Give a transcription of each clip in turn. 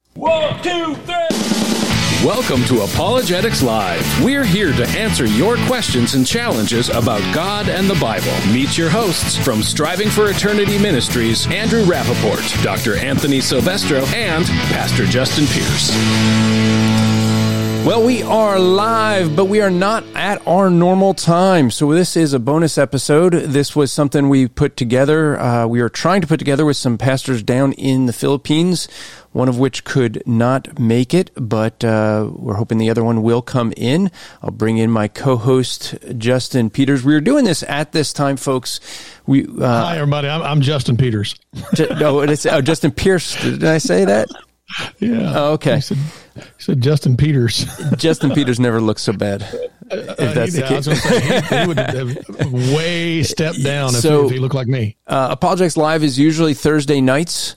1, 2, 3. Welcome to Apologetics Live. We're here to answer your questions and challenges about God and the Bible. Meet your hosts from Striving for Eternity Ministries, Andrew Rappaport, Dr. Anthony Silvestro, and Pastor Justin Pierce. Well, we are live, but we are not at our normal time. So this is a bonus episode. This was something we put together. We are trying to put together with some pastors down in the Philippines, one of which could not make it, but we're hoping the other one will come in. I'll bring in my co-host, Justin Peters. We are doing this at this time, folks. Hi, everybody. I'm Justin Peters. Justin Pierce. Did I say that? Yeah. Oh, okay. He said Justin Peters. Justin Peters never looks so bad. If that's the case. I was going to say, he would have way stepped down if he looked like me. Apologetics Live is usually Thursday nights.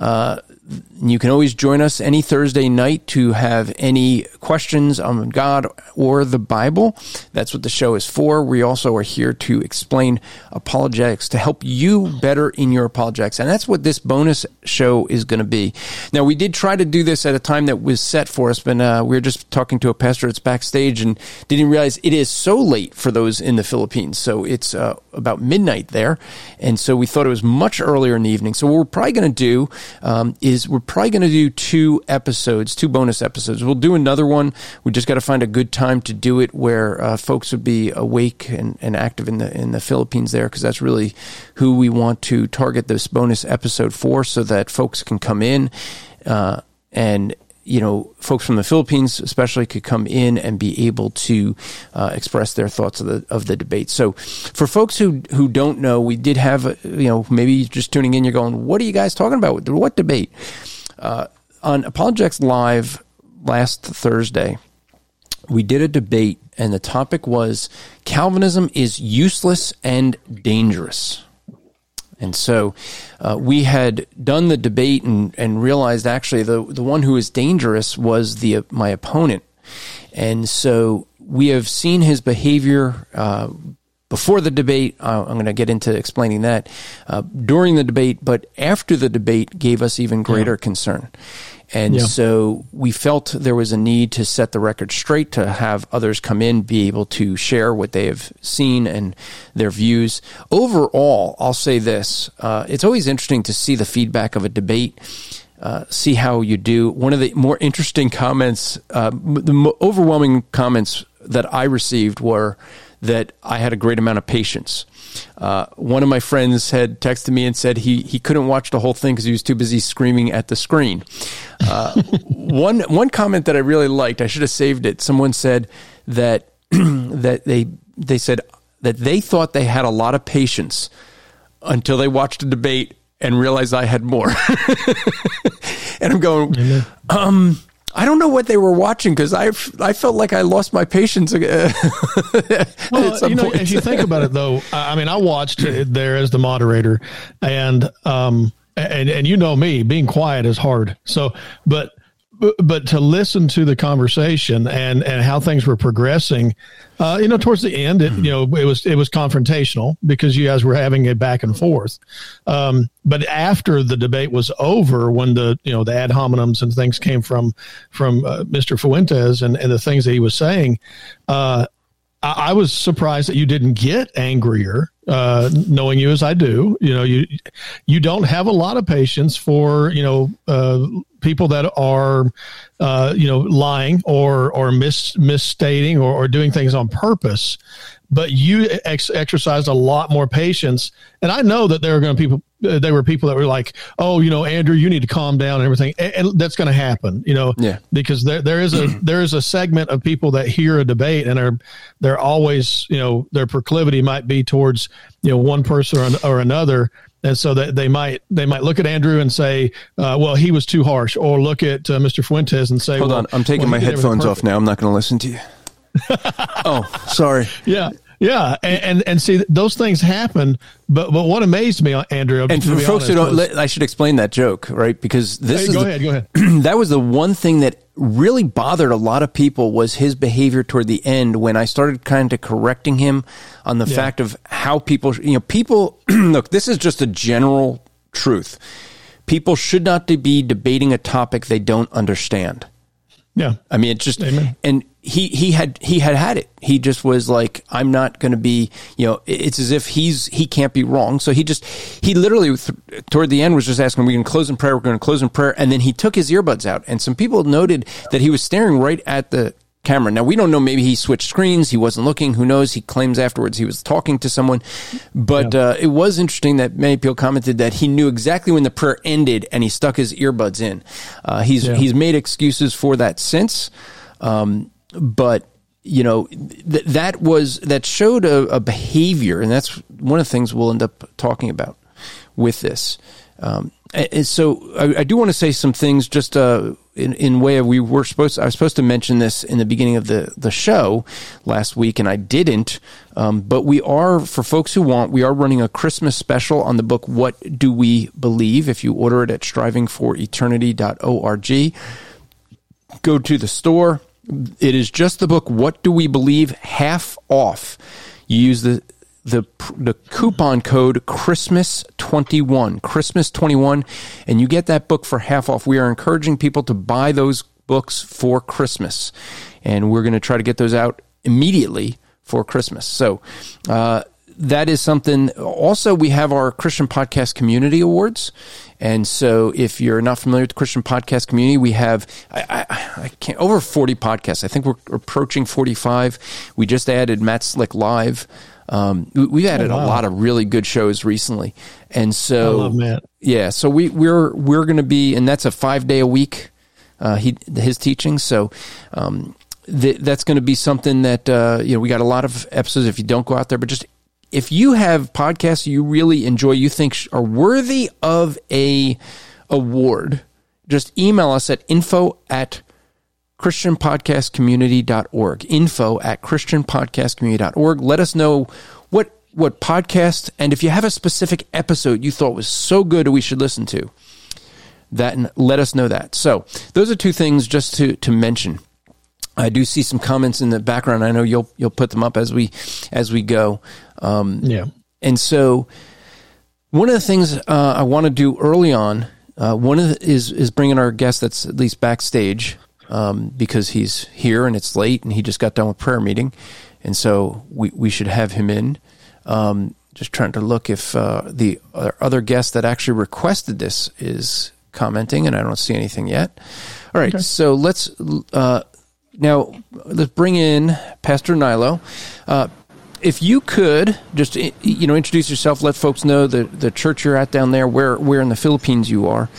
You can always join us any Thursday night to have any questions on God or the Bible. That's what the show is for. We also are here to explain apologetics, to help you better in your apologetics. And that's what this bonus show is going to be. Now, we did try to do this at a time that was set for us, but we were just talking to a pastor that's backstage and didn't realize it is so late for those in the Philippines. So it's about midnight there. And so we thought it was much earlier in the evening. So what we're probably going to do is we're probably going to do two bonus episodes. We'll do another one. We just got to find a good time to do it where folks would be awake and active in the Philippines there, because that's really who we want to target this bonus episode for, so that folks can come in and folks from the Philippines especially could come in and be able to express their thoughts of the debate. So for folks who don't know, we did have, maybe just tuning in, you're going, what are you guys talking about? What debate? On Apologetics Live last Thursday, we did a debate, and the topic was Calvinism is useless and dangerous. And so we had done the debate and realized actually the one who was dangerous was my opponent. And so we have seen his behavior before the debate. I'm going to get into explaining that during the debate, but after the debate gave us even greater concern. And so we felt there was a need to set the record straight, to have others come in, be able to share what they have seen and their views. Overall, I'll say this. It's always interesting to see the feedback of a debate, see how you do. One of the more interesting comments, the overwhelming comments that I received were that I had a great amount of patience. One of my friends had texted me and said he couldn't watch the whole thing because he was too busy screaming at the screen. One comment that I really liked, I should have saved it. Someone said that they said that they thought they had a lot of patience until they watched a debate and realized I had more. And I'm going, I don't know what they were watching, because I felt like I lost my patience. Well, if you think about it, though, I mean, I watched it there as the moderator, and you know me, being quiet is hard. So, but to listen to the conversation and how things were progressing, towards the end, it was confrontational because you guys were having a back and forth. But after the debate was over, when the ad hominems and things came from Mr. Fuentes and the things that he was saying, I was surprised that you didn't get angrier, knowing you as I do. You don't have a lot of patience for, people that are, lying or misstating or doing things on purpose. But you exercised a lot more patience. And I know that there were people that were like, oh, Andrew, you need to calm down and everything. And that's going to happen, because there is a segment of people that hear a debate and they're always, their proclivity might be towards, one person or another. And so that they might look at Andrew and say, well, he was too harsh, or look at Mr. Fuentes and say, hold on, I'm taking my headphones off now. I'm not going to listen to you. Oh, sorry. Yeah. Yeah. And see, those things happen. But what amazed me, Andrew, and for folks who don't, I should explain that joke, right? Because go ahead. That was the one thing that really bothered a lot of people, was his behavior toward the end, when I started kind of correcting him on the fact of how people, look, this is just a general truth. people should not be debating a topic they don't understand. Yeah. I mean, it's just, Amen. and he had it. He just was like, I'm not going to be, it's as if he can't be wrong. So he literally toward the end was just asking, we're going to close in prayer. We're going to close in prayer. And then he took his earbuds out, and some people noted that he was staring right at the camera. Now, we don't know. Maybe he switched screens. He wasn't looking. Who knows? He claims afterwards he was talking to someone. But it was interesting that many people commented that he knew exactly when the prayer ended, and he stuck his earbuds in. He's made excuses for that since. But that showed a behavior, and that's one of the things we'll end up talking about with this. And so I do want to say some things just in way of I was supposed to mention this in the beginning of the show last week, and I didn't. But we are, for folks who want, we are running a Christmas special on the book What Do We Believe? If you order it at strivingforeternity.org, go to the store. It is just the book What Do We Believe, half off. You use the coupon code Christmas21, and you get that book for half off. We are encouraging people to buy those books for Christmas, and we're going to try to get those out immediately for Christmas. So that is something. Also, we have our Christian Podcast Community Awards. And so if you're not familiar with the Christian Podcast Community, we have over 40 podcasts. I think we're approaching 45. We just added Matt Slick Live. We've added a lot of really good shows recently. And so I love Matt. Yeah, so we're going to be, and that's a 5-day-a-week, his teaching. So that's going to be something that, we got a lot of episodes if you don't go out there, but just if you have podcasts you really enjoy, you think are worthy of a award, just email us at info@christianpodcastcommunity.org, info@christianpodcastcommunity.org. Let us know what podcast, and if you have a specific episode you thought was so good we should listen to, that, and let us know that. So those are two things just to mention. I do see some comments in the background. I know you'll put them up as we go. And so one of the things I want to do early on, is bringing our guest that's at least backstage, because he's here and it's late and he just got done with prayer meeting, and so we should have him in. Just trying to look if the other guest that actually requested this is commenting, and I don't see anything yet. All right, okay. So let's bring in Pastor Nilo. If you could just, introduce yourself, let folks know the church you're at down there, where in the Philippines you are.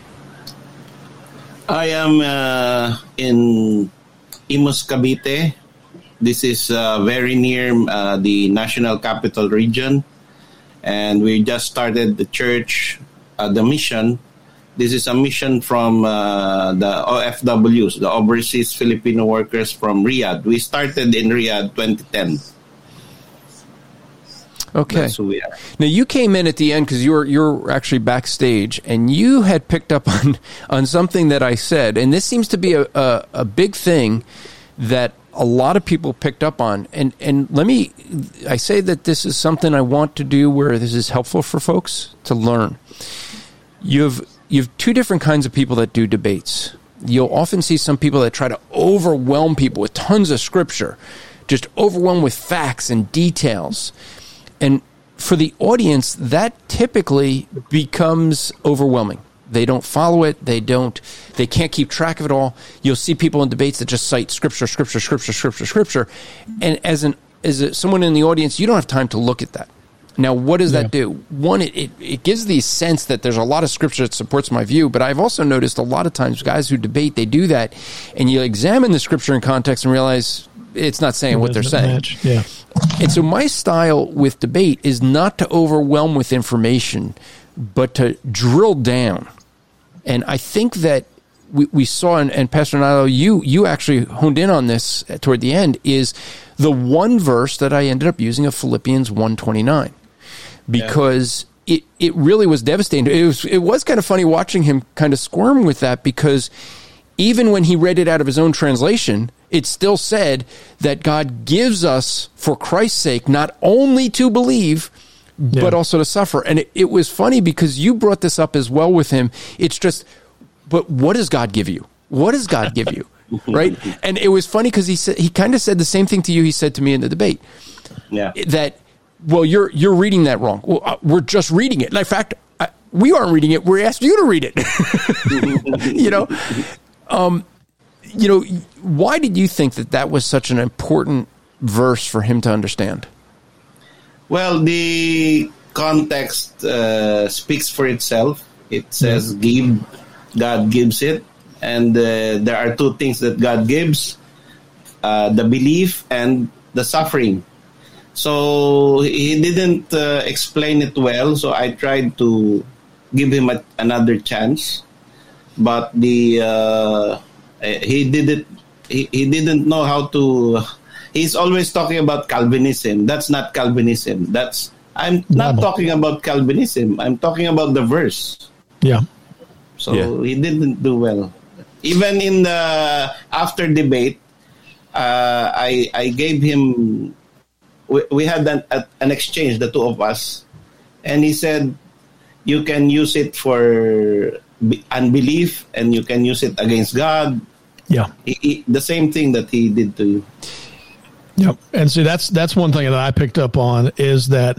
I am in Imus, Cavite. This is very near the National Capital Region. And we just started the church, the mission. This is a mission from the OFWs, the Overseas Filipino Workers from Riyadh. We started in Riyadh 2010. Okay. That's who we are. Now, you came in at the end because you're actually backstage, and you had picked up on something that I said, and this seems to be a big thing that a lot of people picked up on. And I say that this is something I want to do where this is helpful for folks to learn. You have two different kinds of people that do debates. You'll often see some people that try to overwhelm people with tons of scripture, just overwhelmed with facts and details. And for the audience, that typically becomes overwhelming. They don't follow it. They can't keep track of it all. You'll see people in debates that just cite scripture. And as someone in the audience, you don't have time to look at that. Now, what does that do? One, it gives the sense that there's a lot of scripture that supports my view, but I've also noticed a lot of times guys who debate, they do that, and you examine the scripture in context and realize it's not saying what they're saying. Yeah. And so my style with debate is not to overwhelm with information, but to drill down. And I think that we saw, and Pastor Nilo, you actually honed in on this toward the end, is the one verse that I ended up using of Philippians 1:29. Because it really was devastating. It was kind of funny watching him kind of squirm with that, because even when he read it out of his own translation, it still said that God gives us, for Christ's sake, not only to believe, but also to suffer. And it was funny because you brought this up as well with him. It's just, but what does God give you? What does God give you? Right? And it was funny because he kind of said the same thing to you he said to me in the debate. Yeah. That, well, you're reading that wrong. Well, we're just reading it. In fact, we aren't reading it. We're asked you to read it. Why did you think that was such an important verse for him to understand? Well, the context speaks for itself. It says, "Give, God gives it," and there are two things that God gives: the belief and the suffering. So he didn't explain it well. So I tried to give him another chance, but he didn't. He didn't know how to. He's always talking about Calvinism. That's not Calvinism. I'm not talking about Calvinism. I'm talking about the verse. Yeah. So he didn't do well. Even in the after debate, I gave him. We had an exchange, the two of us, and he said, "You can use it for unbelief, and you can use it against God." Yeah, the same thing that he did to you. Yep, and see that's one thing that I picked up on is that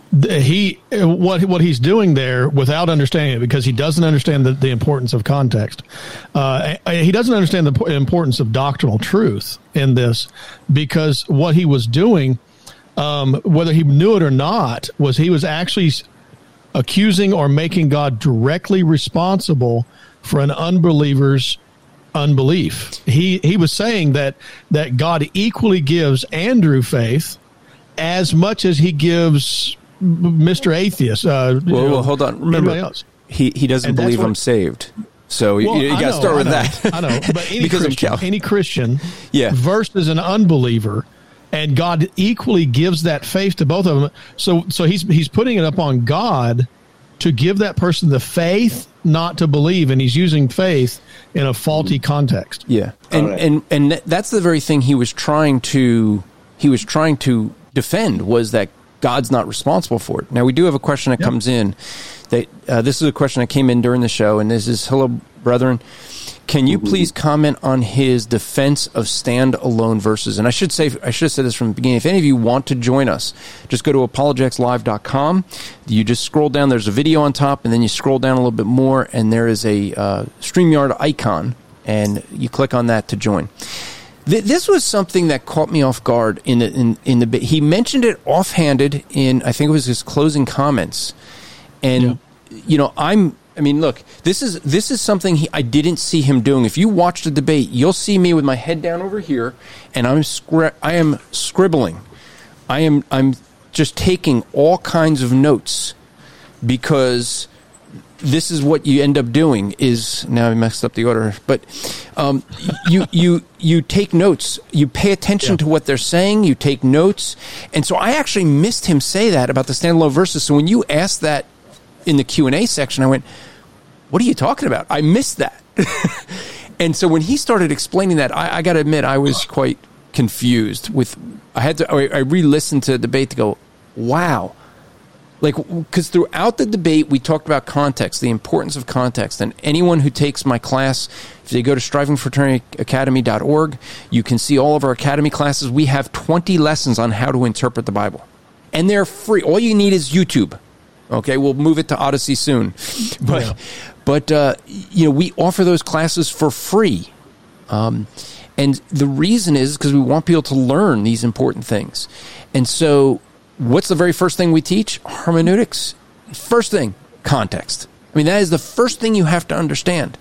what he's doing there without understanding it, because he doesn't understand the importance of context. He doesn't understand the importance of doctrinal truth in this, because what he was doing, whether he knew it or not, was he was actually accusing or making God directly responsible for an unbeliever's unbelief. He was saying that God equally gives Andrew faith as much as he gives Mr. Atheist. Well, hold on. Remember, he doesn't believe I'm saved. So you got to start with that. I know, but any Christian versus an unbeliever, and God equally gives that faith to both of them. So he's putting it up on God to give that person the faith not to believe, and he's using faith in a faulty context. Yeah, and that's the very thing he was trying to defend, was that God's not responsible for it. Now, we do have a question that comes in. This is a question that came in during the show, and this is, "Hello, brethren. Can you please comment on his defense of stand-alone verses?" And I should have said this from the beginning. If any of you want to join us, just go to apologeticslive.com. You just scroll down. There's a video on top, and then you scroll down a little bit more, and there is a StreamYard icon, and you click on that to join. This was something that caught me off guard in the he mentioned it offhanded in, I think it was his closing comments, and look, this is something I didn't see him doing. If you watch the debate, you'll see me with my head down over here, and I am scribbling. I'm just taking all kinds of notes, because this is what you end up doing. Is now I messed up the order, but you take notes. You pay attention to what they're saying. You take notes, and so I actually missed him say that about the standalone verses. So when you asked that in the Q&A section, I went, "What are you talking about?" I missed that. And so when he started explaining that, I got to admit, I was quite confused. I re-listened to the debate to go, wow. Because throughout the debate, we talked about context, the importance of context. And anyone who takes my class, if they go to strivingforFraternityAcademy.org, you can see all of our academy classes. We have 20 lessons on how to interpret the Bible. And they're free. All you need is YouTube. Okay, we'll move it to Odyssey soon. But we offer those classes for free. And the reason is because we want people to learn these important things. And so what's the very first thing we teach? Hermeneutics. First thing, context. I mean, that is the first thing you have to understand.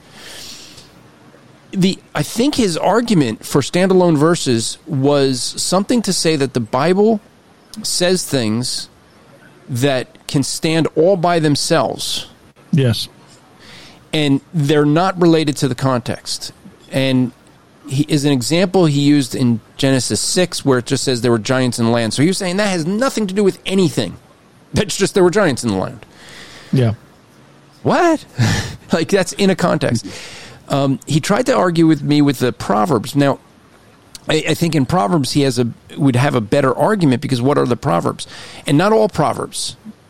I think his argument for standalone verses was something to say that the Bible says things that can stand all by themselves. Yes. And they're not related to the context. And as an example, he used in Genesis 6, where it just says there were giants in the land. So he was saying that has nothing to do with anything. That's just there were giants in the land. Yeah. What? That's in a context. He tried to argue with me with the Proverbs. Now, I think in Proverbs he would have a better argument, because what are the Proverbs? And not all Proverbs.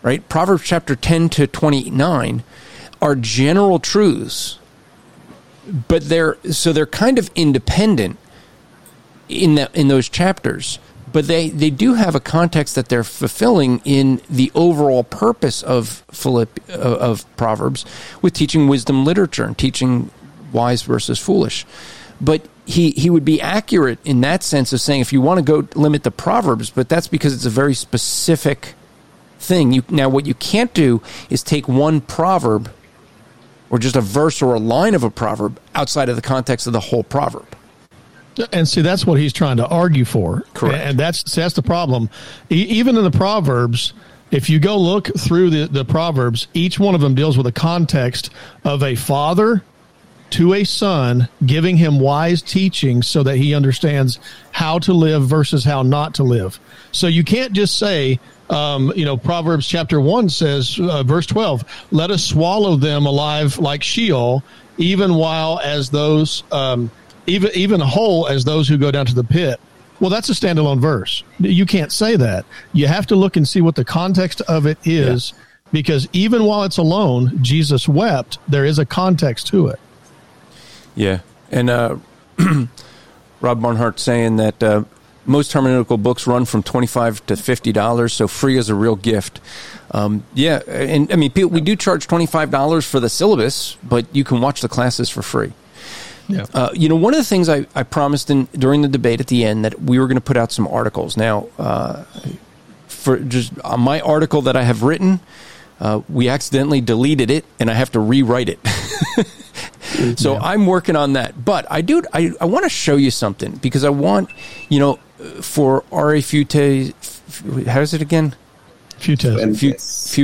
right? Proverbs chapter 10 to 29 are general truths, but they're kind of independent in those chapters, but they do have a context that they're fulfilling in the overall purpose of Proverbs, with teaching wisdom literature and teaching wise versus foolish. But he would be accurate in that sense of saying, if you want to go limit the Proverbs, but that's because it's a very specific thing. Now, what you can't do is take one proverb or just a verse or a line of a proverb outside of the context of the whole proverb. And see, that's what he's trying to argue for. Correct. And that's the problem. Even in the Proverbs, if you go look through the Proverbs, each one of them deals with a context of a father to a son, giving him wise teaching so that he understands how to live versus how not to live. So you can't just say, Proverbs chapter 1 says, verse 12, let us swallow them alive like Sheol, even while as those, even whole as those who go down to the pit. Well, that's a standalone verse. You can't say that. You have to look and see what the context of it is, because even while it's alone, Jesus wept, there is a context to it. Yeah. And Rob Barnhart saying that most hermeneutical books run from $25 to $50, so free is a real gift. And I mean, we do charge $25 for the syllabus, but you can watch the classes for free. Yeah. One of the things I promised during the debate at the end, that we were going to put out some articles. Now, for just my article that I have written, we accidentally deleted it, and I have to rewrite it. So I'm working on that. But I want to show you something, because I want, for R.A. Fuentes, how is it again? Fuentes.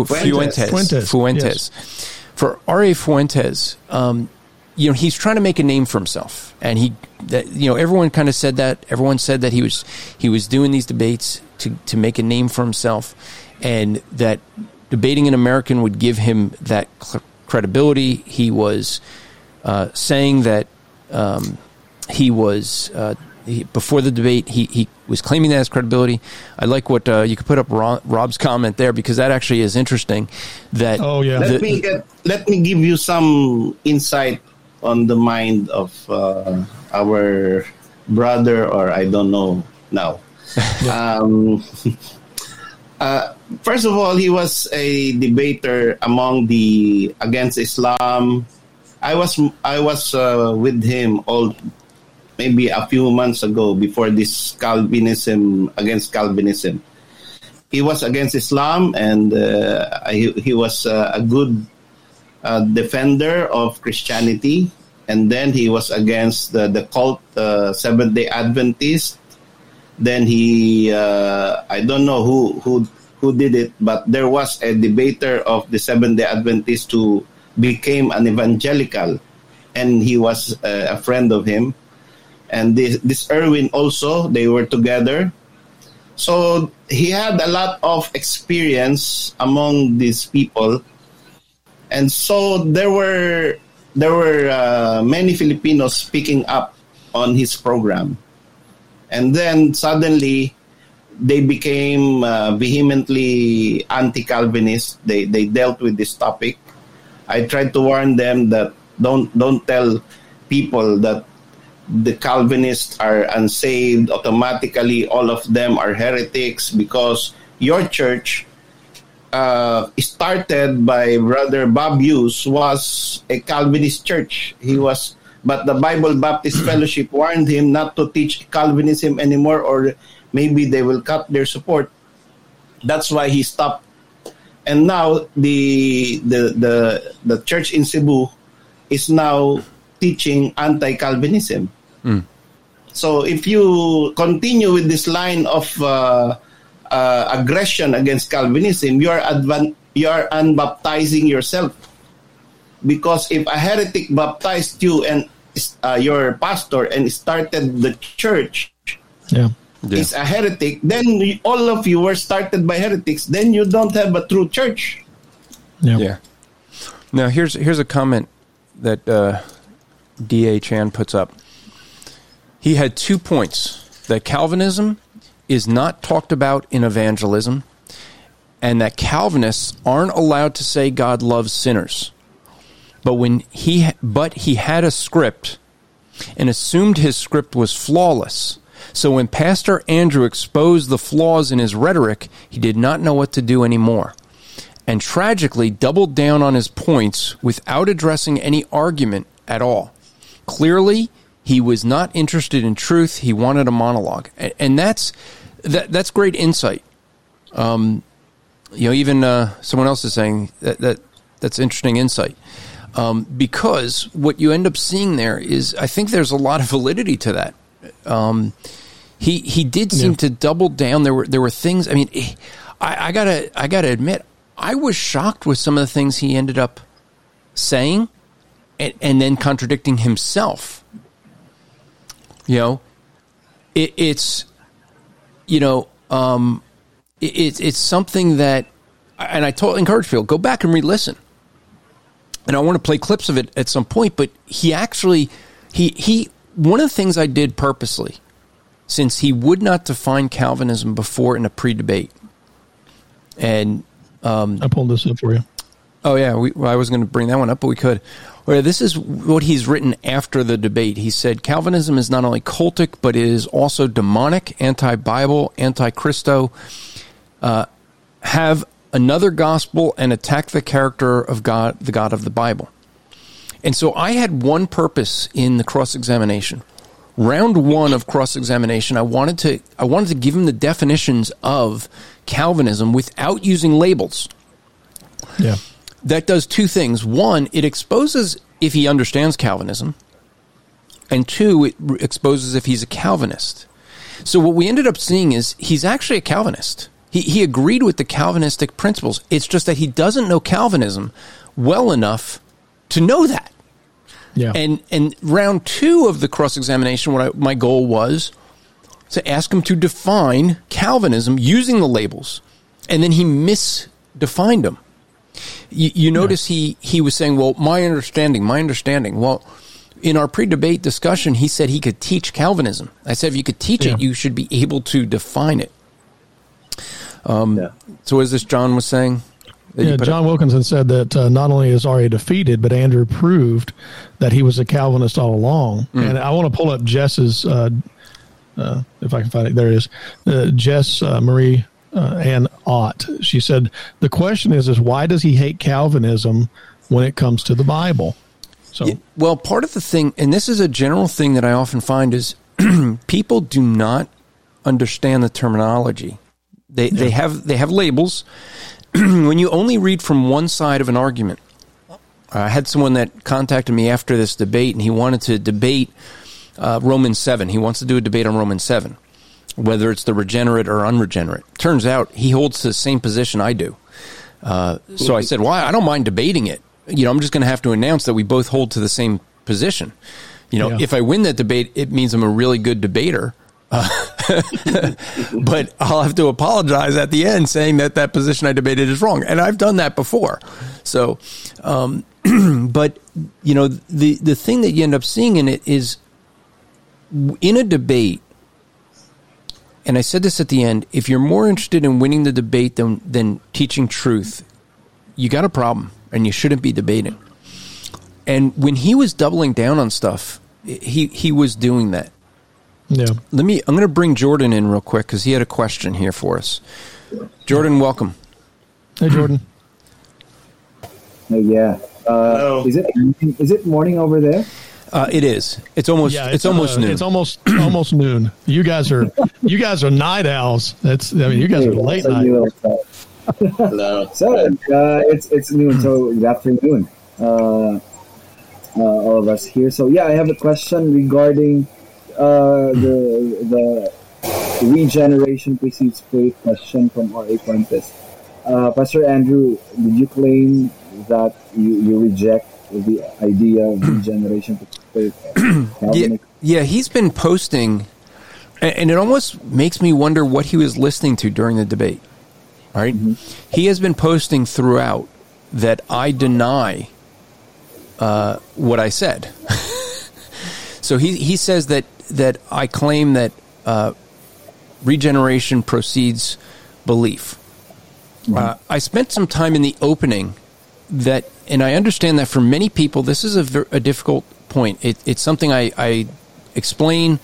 Yes. For R.A. Fuentes, he's trying to make a name for himself, and everyone kind of said that. Everyone said that he was doing these debates to make a name for himself, and that debating an American would give him that credibility. He was saying that he was before the debate. He was claiming that as credibility. I like what you could put up Rob's comment there, because that actually is interesting. That let me give you some insight on the mind of our brother, or I don't know now. First of all, he was a debater against Islam. I was with him maybe a few months ago, before this against Calvinism. He was against Islam, and he was a good defender of Christianity. And then he was against the cult Seventh-day Adventist. Then he, I don't know who did it, but there was a debater of the Seventh-day Adventist who became an evangelical, and he was a friend of him. And this Erwin also, they were together. So he had a lot of experience among these people. And so there were many Filipinos picking up on his program. And then suddenly they became vehemently anti-Calvinist. They dealt with this topic. I tried to warn them that don't tell people that the Calvinists are unsaved. Automatically, all of them are heretics, because your church, started by Brother Bob Hughes, was a Calvinist church. But the Bible Baptist Fellowship warned him not to teach Calvinism anymore, or maybe they will cut their support. That's why he stopped. And now the church in Cebu is now teaching anti-Calvinism. So if you continue with this line of aggression against Calvinism, you are unbaptizing yourself. Because if a heretic baptized you and your pastor and started the church is a heretic, then all of you were started by heretics. Then you don't have a true church. Yeah. Now here's a comment that D.A. Chan puts up. He had 2 points: that Calvinism is not talked about in evangelism, and that Calvinists aren't allowed to say God loves sinners. But he had a script and assumed his script was flawless. So when Pastor Andrew exposed the flaws in his rhetoric, he did not know what to do anymore, and tragically doubled down on his points without addressing any argument at all. Clearly, he was not interested in truth. He wanted a monologue, and that's great insight. Even someone else is saying that's interesting insight, because what you end up seeing there is, I think there's a lot of validity to that. He did seem to double down. There were things. I mean, I gotta admit, I was shocked with some of the things he ended up saying, and then contradicting himself. It's something that, and I totally encourage people, go back and re-listen. And I want to play clips of it at some point, but he actually, one of the things I did purposely, since he would not define Calvinism before in a pre-debate, and I pulled this up for you. Oh yeah, I was going to bring that one up, but we could. This is what he's written after the debate. He said, Calvinism is not only cultic, but it is also demonic, anti-Bible, anti-Christo, have another gospel, and attack the character of God, the God of the Bible. And so I had one purpose in the cross-examination. Round one of cross-examination, I wanted to give him the definitions of Calvinism without using labels. Yeah. That does two things. One, it exposes if he understands Calvinism, and two, it exposes if he's a Calvinist. So what we ended up seeing is he's actually a Calvinist. He agreed with the Calvinistic principles. It's just that he doesn't know Calvinism well enough to know that. Yeah. And round two of the cross-examination, my goal was to ask him to define Calvinism using the labels, and then he misdefined them. You notice he was saying, well, my understanding. Well, in our pre-debate discussion, he said he could teach Calvinism. I said, if you could teach it, you should be able to define it. So what is this John was saying? John Wilkinson said that not only is Ari defeated, but Andrew proved that he was a Calvinist all along. And I want to pull up Jess's, if I can find it, there it is, Jess Marie Ann Ott. She said, the question is why does he hate Calvinism when it comes to the Bible? So, well, part of the thing, and this is a general thing that I often find, is people do not understand the terminology. They have labels. When you only read from one side of an argument, I had someone that contacted me after this debate, and he wanted to debate Romans 7. He wants to do a debate on Romans 7, whether it's the regenerate or unregenerate. Turns out he holds the same position I do. So I said, well, I don't mind debating it. I'm just going to have to announce that we both hold to the same position. If I win that debate, it means I'm a really good debater. But I'll have to apologize at the end saying that position I debated is wrong. And I've done that before. So, but, the thing that you end up seeing in it is in a debate, and I said this at the end, if you're more interested in winning the debate than teaching truth, you got a problem and you shouldn't be debating. And when he was doubling down on stuff, he was doing that. Yeah. I'm going to bring Jordan in real quick because he had a question here for us. Jordan, welcome. Hey, Jordan. Yeah. Is it morning over there? It is. It's almost noon. It's almost noon. You guys are night owls. You guys are late night. Hello. So it's noon. So good afternoon, all of us here. So I have a question regarding the regeneration precedes faith question from R.A. Fuentes. Pastor Andrew, did you claim that you reject the idea of regeneration precedes faith? Yeah, he's been posting, and it almost makes me wonder what he was listening to during the debate. All right? Mm-hmm. He has been posting throughout that I deny what I said. So he says that I claim that regeneration precedes belief. I spent some time in the opening and I understand that for many people, this is a difficult point. It's something I explain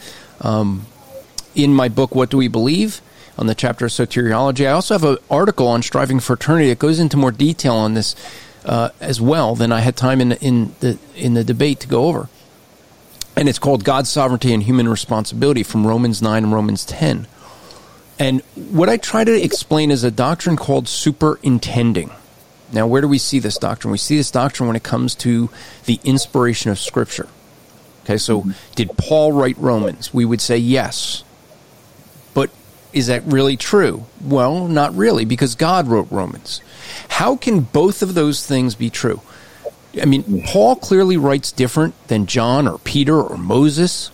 in my book, What Do We Believe?, on the chapter of soteriology. I also have an article on Striving for Eternity that goes into more detail on this as well than I had time in the debate to go over. And it's called God's Sovereignty and Human Responsibility from Romans 9 and Romans 10. And what I try to explain is a doctrine called superintending. Now, where do we see this doctrine? We see this doctrine when it comes to the inspiration of Scripture. Okay, so did Paul write Romans? We would say yes. But is that really true? Well, not really, because God wrote Romans. How can both of those things be true? I mean, Paul clearly writes different than John or Peter or Moses.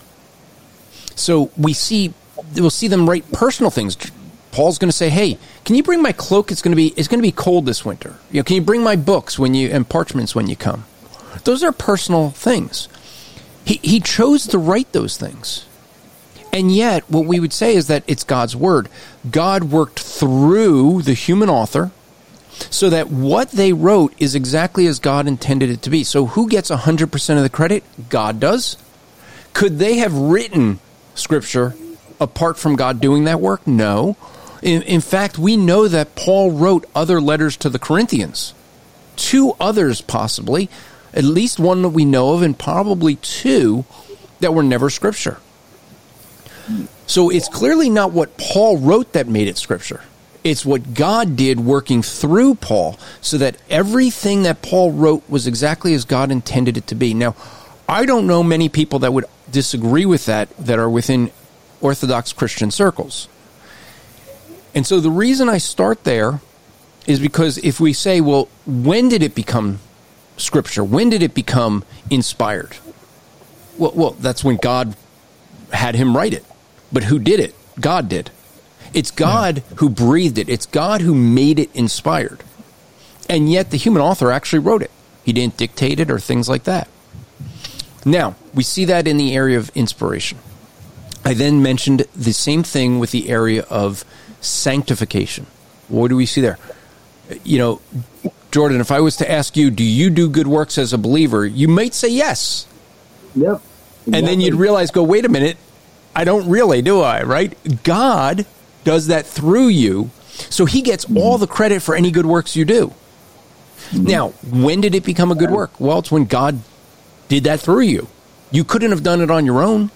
So we'll see them write personal things. Paul's going to say, "Hey, can you bring my cloak? It's going to be cold this winter. Can you bring my books and parchments when you come?" Those are personal things. He chose to write those things. And yet, what we would say is that it's God's word. God worked through the human author so that what they wrote is exactly as God intended it to be. So who gets 100% of the credit? God does. Could they have written Scripture apart from God doing that work? No. In fact, we know that Paul wrote other letters to the Corinthians. 2 others, possibly. At least one that we know of, and probably 2 that were never Scripture. So it's clearly not what Paul wrote that made it Scripture. It's what God did working through Paul so that everything that Paul wrote was exactly as God intended it to be. Now, I don't know many people that would disagree with that are within Orthodox Christian circles. And so the reason I start there is because if we say, well, when did it become Scripture? When did it become inspired? Well, that's when God had him write it. But who did it? God did. It's God who breathed it. It's God who made it inspired. And yet the human author actually wrote it. He didn't dictate it or things like that. Now, we see that in the area of inspiration. I then mentioned the same thing with the area of sanctification. What do we see there? Jordan, if I was to ask you, do you do good works as a believer? You might say yes. Yep. Exactly. And then you'd realize, wait a minute, I don't really, do I, right? God does that through you, so he gets all the credit for any good works you do. Now, when did it become a good work? Well, it's when God did that through you. You couldn't have done it on your own.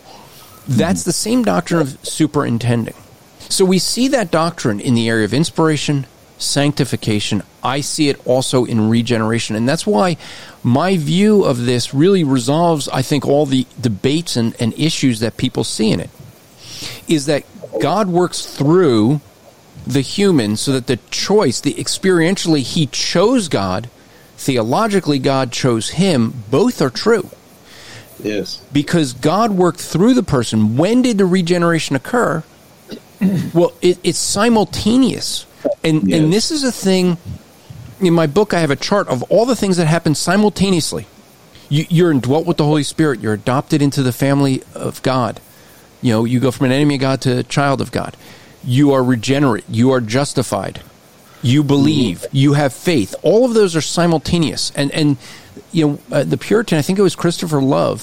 That's the same doctrine of superintending. So we see that doctrine in the area of inspiration, sanctification. I see it also in regeneration. And that's why my view of this really resolves, I think, all the debates and issues that people see in it, is that God works through the human so that the choice, experientially, he chose God, theologically, God chose him. Both are true. Yes. Because God worked through the person. When did the regeneration occur? Well, it's simultaneous. And this is a thing, in my book I have a chart of all the things that happen simultaneously. You're indwelt with the Holy Spirit. You're adopted into the family of God. You go from an enemy of God to a child of God. You are regenerate. You are justified. You believe. You have faith. All of those are simultaneous. And the Puritan, I think it was Christopher Love,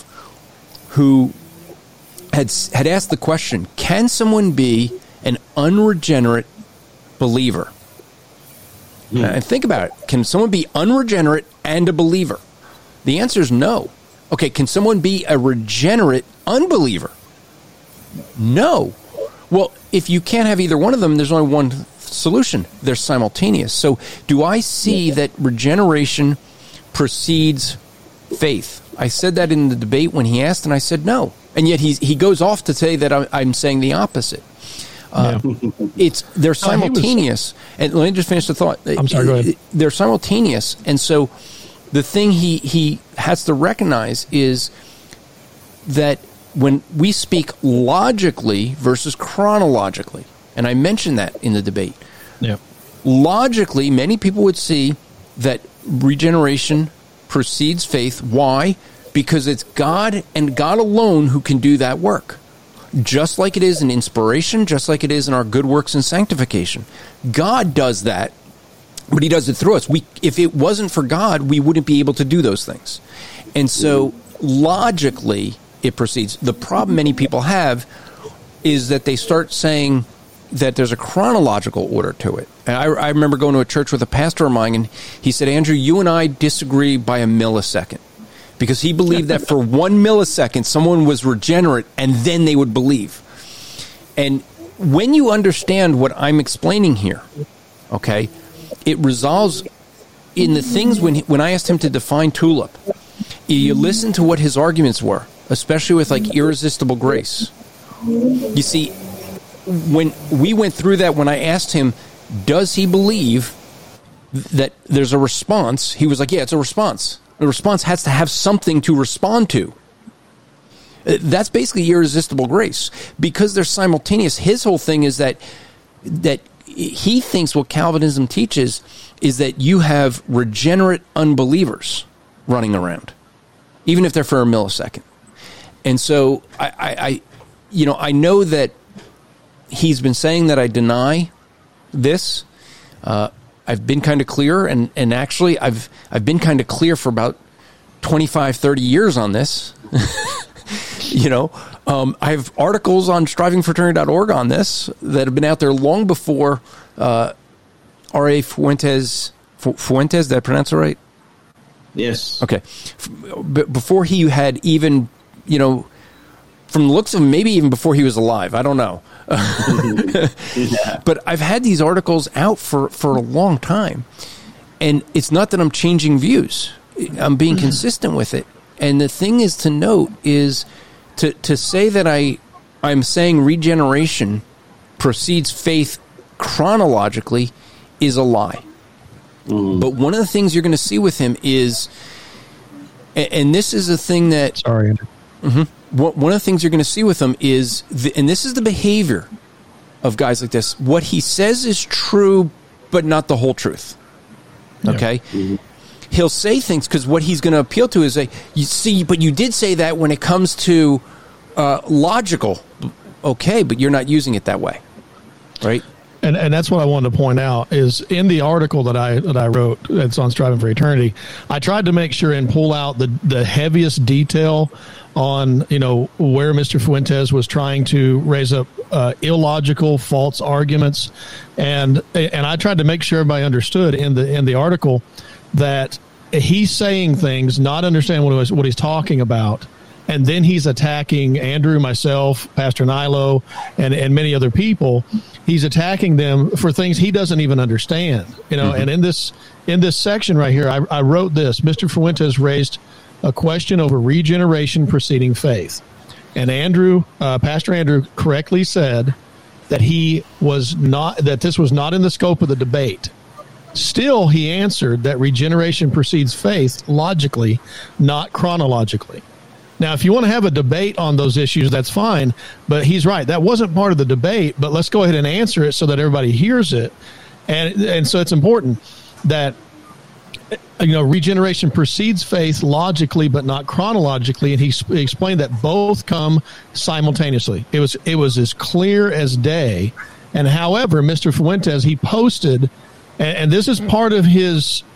who had asked the question, can someone be an unregenerate believer? And think about it. Can someone be unregenerate and a believer? The answer is no. Okay, can someone be a regenerate unbeliever? No. Well, if you can't have either one of them, there's only one solution. They're simultaneous. So do I see that regeneration precedes faith? I said that in the debate when he asked, and I said no. And yet he goes off to say that I'm saying the opposite. They're simultaneous. And let me just finish the thought. I'm sorry, go ahead. They're simultaneous. And so the thing he has to recognize is that when we speak logically versus chronologically, and I mentioned that in the debate, logically, many people would see that regeneration precedes faith. Why? Because it's God and God alone who can do that work. just like it is in inspiration, just like it is in our good works and sanctification. God does that, but he does it through us. If it wasn't for God, we wouldn't be able to do those things. And so logically, it proceeds. The problem many people have is that they start saying that there's a chronological order to it. And I remember going to a church with a pastor of mine, and he said, Andrew, you and I disagree by a millisecond. Because he believed that for 1 millisecond, someone was regenerate, and then they would believe. And when you understand what I'm explaining here, okay, it resolves in the things when I asked him to define tulip. You listen to what his arguments were, especially with like irresistible grace. You see, when we went through that, when I asked him, does he believe that there's a response? He was like, yeah, it's a response. The response has to have something to respond to. That's basically irresistible grace. Because they're simultaneous, his whole thing is that he thinks what Calvinism teaches is that you have regenerate unbelievers running around, even if they're for a millisecond. And so I know that he's been saying that I deny this. I've been kind of clear, and actually I've been kind of clear for about 25, 30 years on this. I have articles on strivingfraternity.org on this that have been out there long before R.A. Fuentes, did I pronounce it right? Yes. Okay. Before he had even, from the looks of him, maybe even before he was alive. I don't know. Yeah. But I've had these articles out for a long time. And it's not that I'm changing views. I'm being consistent with it. And the thing is to note is to say that I'm saying regeneration precedes faith chronologically is a lie. But one of the things you're going to see with him is, and this is the thing that... Sorry, Andrew. One of the things you're going to see with him is, and this is the behavior of guys like this, what he says is true, but not the whole truth. Okay? Yeah. He'll say things because what he's going to appeal to is, you see, but you did say that when it comes to logical. Okay, but you're not using it that way. Right? And that's what I wanted to point out is in the article that I wrote, it's on Striving for Eternity, I tried to make sure and pull out the heaviest detail on, where Mr. Fuentes was trying to raise up illogical, false arguments. And I tried to make sure everybody understood in the article that he's saying things, not understanding what he's talking about. And then he's attacking Andrew, myself, Pastor Nilo, and many other people. He's attacking them for things he doesn't even understand. And in this section right here, I wrote this. Mr. Fuentes raised a question over regeneration preceding faith. And Pastor Andrew correctly said that that this was not in the scope of the debate. Still, he answered that regeneration precedes faith logically, not chronologically. Now, if you want to have a debate on those issues, that's fine. But he's right. That wasn't part of the debate, but let's go ahead and answer it so that everybody hears it. And so it's important that, regeneration precedes faith logically, but not chronologically. And he explained that both come simultaneously. It was as clear as day. And however, Mr. Fuentes, he posted, and this is part of his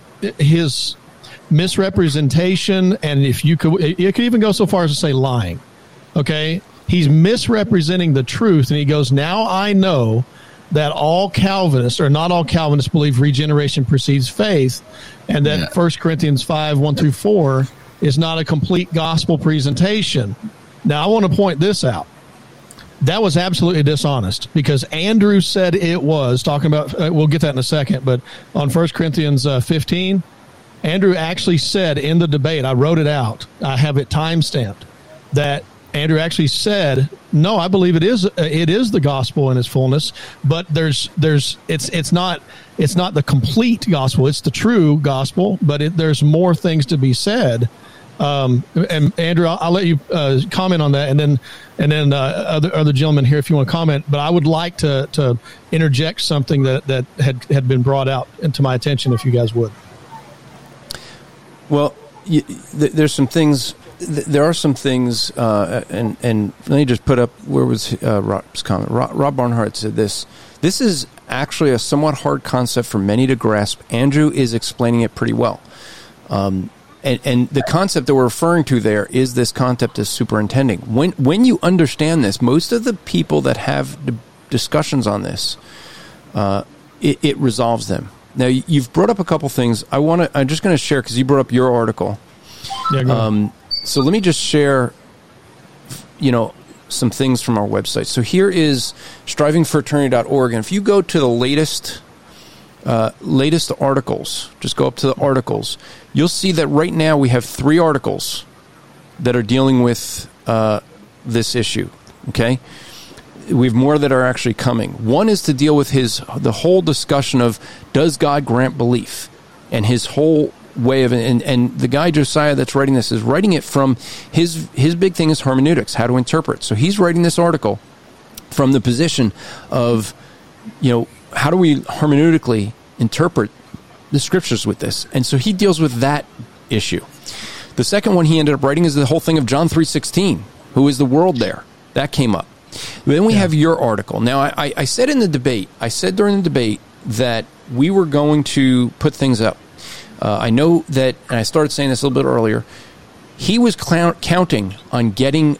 misrepresentation, and if you could even go so far as to say lying. Okay, he's misrepresenting the truth, and he goes, now I know that all Calvinists, or not all Calvinists, believe regeneration precedes faith, and that 1 Corinthians 5:1-4 is not a complete gospel presentation. Now I want to point this out. That was absolutely dishonest, because Andrew said it was, talking about, we'll get that in a second, but on 1 Corinthians 15, Andrew actually said in the debate, I wrote it out, I have it time-stamped, that Andrew actually said, no, I believe it is the gospel in its fullness, but it's not the complete gospel, it's the true gospel, but there's more things to be said. And Andrew, I'll let you comment on that, and then other gentlemen here if you want to comment, but I would like to interject something that had been brought out into my attention, if you guys would. Well, there's some things there are some things, and let me just put up, where was Rob's comment? Rob Barnhart said this. This is actually a somewhat hard concept for many to grasp. Andrew is explaining it pretty well. And the concept that we're referring to there is this concept of superintending. When you understand this, most of the people that have discussions on this, it resolves them. Now, you've brought up a couple things. I'm just going to share, because you brought up your article. Yeah, go ahead. So let me just share, some things from our website. So here is strivingforeternity.org. And if you go to the latest articles, just go up to the articles, you'll see that right now we have 3 articles that are dealing with this issue. Okay? We have more that are actually coming. One is to deal with the whole discussion of, does God grant belief? And his whole way of, and the guy Josiah that's writing this is writing it from his big thing is hermeneutics, how to interpret. So he's writing this article from the position of, how do we hermeneutically interpret the scriptures with this? And so he deals with that issue. The second one he ended up writing is the whole thing of John 3:16. Who is the world there? That came up. Then we have your article. Now, I said during the debate that we were going to put things up. I know that, and I started saying this a little bit earlier, he was counting on getting,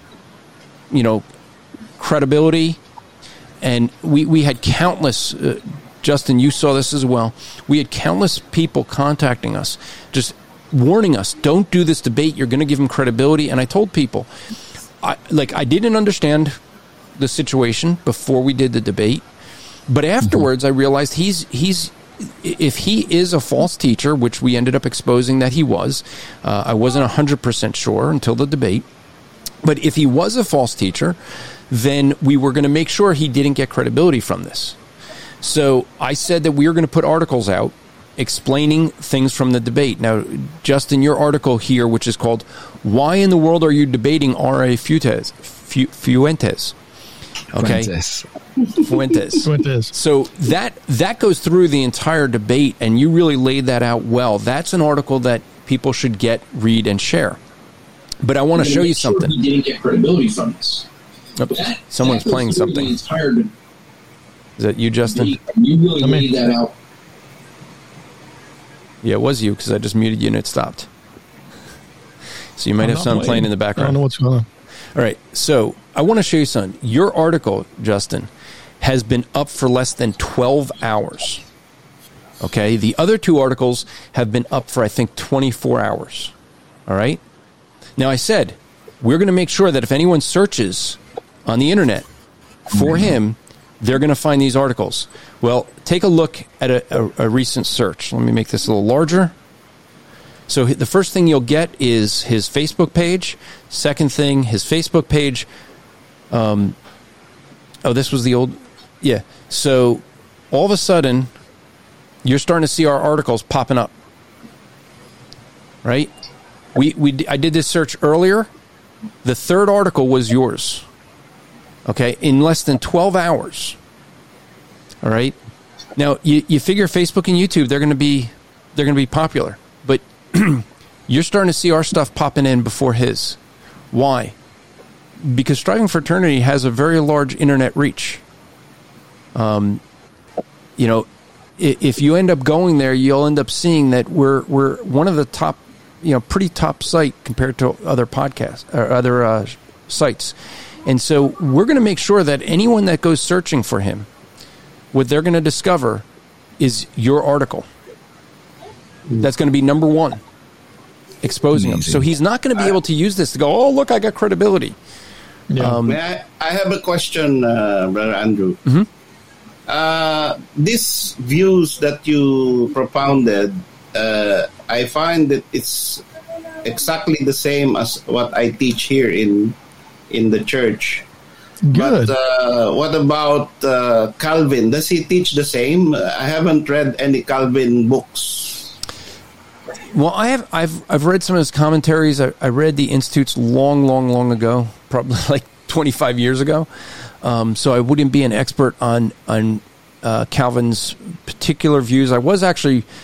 credibility, and we had countless, Justin, you saw this as well, we had countless people contacting us, just warning us, don't do this debate, you're going to give him credibility. And I told people, I didn't understand the situation before we did the debate, but afterwards I realized if he is a false teacher, which we ended up exposing that he was, I wasn't 100% sure until the debate, but if he was a false teacher, then we were going to make sure he didn't get credibility from this. So I said that we were going to put articles out explaining things from the debate. Now, Justin, your article here, which is called "Why in the World Are You Debating R.A. Fuentes?" Okay. Fuentes. So that goes through the entire debate, and you really laid that out well. That's an article that people should read, and share. But I want to show you something. He didn't get credibility from this. Someone's playing something. Is that you, Justin? You really laid that out. Yeah, it was you, because I just muted you and it stopped. So you might have someone playing in the background. I don't know what's going on. All right, so I want to show you something. Your article, Justin, has been up for less than 12 hours. Okay? The other 2 articles have been up for, I think, 24 hours. All right? Now, I said, we're going to make sure that if anyone searches on the internet for him, they're going to find these articles. Well, take a look at a recent search. Let me make this a little larger. So the first thing you'll get is his Facebook page. Second thing, his Facebook page. This was the old... Yeah. So all of a sudden, you're starting to see our articles popping up. Right? I did this search earlier. The third article was yours. Okay? In less than 12 hours. All right? Now, you figure Facebook and YouTube, they're going to be popular. But you're starting to see our stuff popping in before his. Why? Because Striving for Eternity has a very large internet reach. If you end up going there, you'll end up seeing that we're one of the top, pretty top site compared to other podcasts or other sites. And so we're going to make sure that anyone that goes searching for him, what they're going to discover is your article. That's going to be number 1, exposing him. So he's not going to be able to use this to go, oh, look, I got credibility. Yeah. I have a question, Brother Andrew. Mm-hmm. These views that you propounded, I find that it's exactly the same as what I teach here in the church. Good. But what about Calvin? Does he teach the same? I haven't read any Calvin books. Well, I've read some of his commentaries. I read the Institutes long ago, probably like 25 years ago. So I wouldn't be an expert on Calvin's particular views. I was actually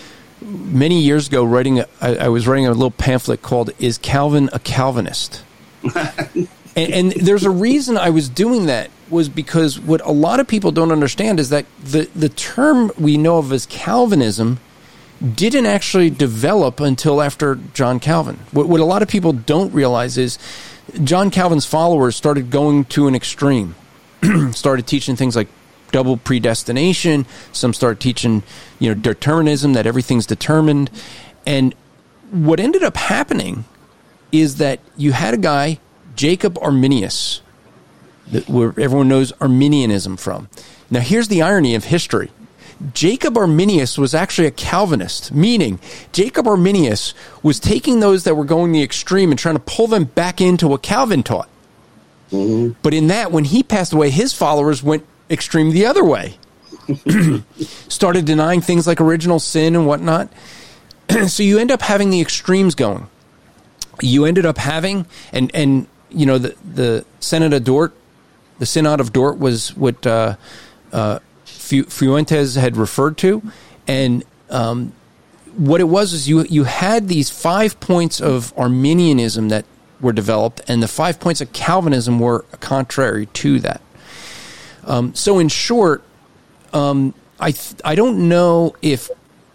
many years ago, I was writing a little pamphlet called "Is Calvin a Calvinist?" and there's a reason I was doing that, was because what a lot of people don't understand is that the term we know of as Calvinism didn't actually develop until after John Calvin. What a lot of people don't realize is John Calvin's followers started going to an extreme, started teaching things like double predestination. Some started teaching, determinism, that everything's determined. And what ended up happening is that you had a guy, Jacob Arminius, where everyone knows Arminianism from. Now, here's the irony of history. Jacob Arminius was actually a Calvinist, meaning Jacob Arminius was taking those that were going the extreme and trying to pull them back into what Calvin taught. Mm-hmm. But in that, when he passed away, his followers went extreme the other way. Started denying things like original sin and whatnot. So you end up having the extremes going. You ended up having, and the Synod of Dort, the Synod of Dort was what Fuentes had referred to, and what it was is you had these 5 points of Arminianism that were developed, and the 5 points of Calvinism were contrary to that. So in short, I don't know if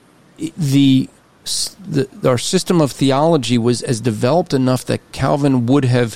our system of theology was as developed enough that Calvin would have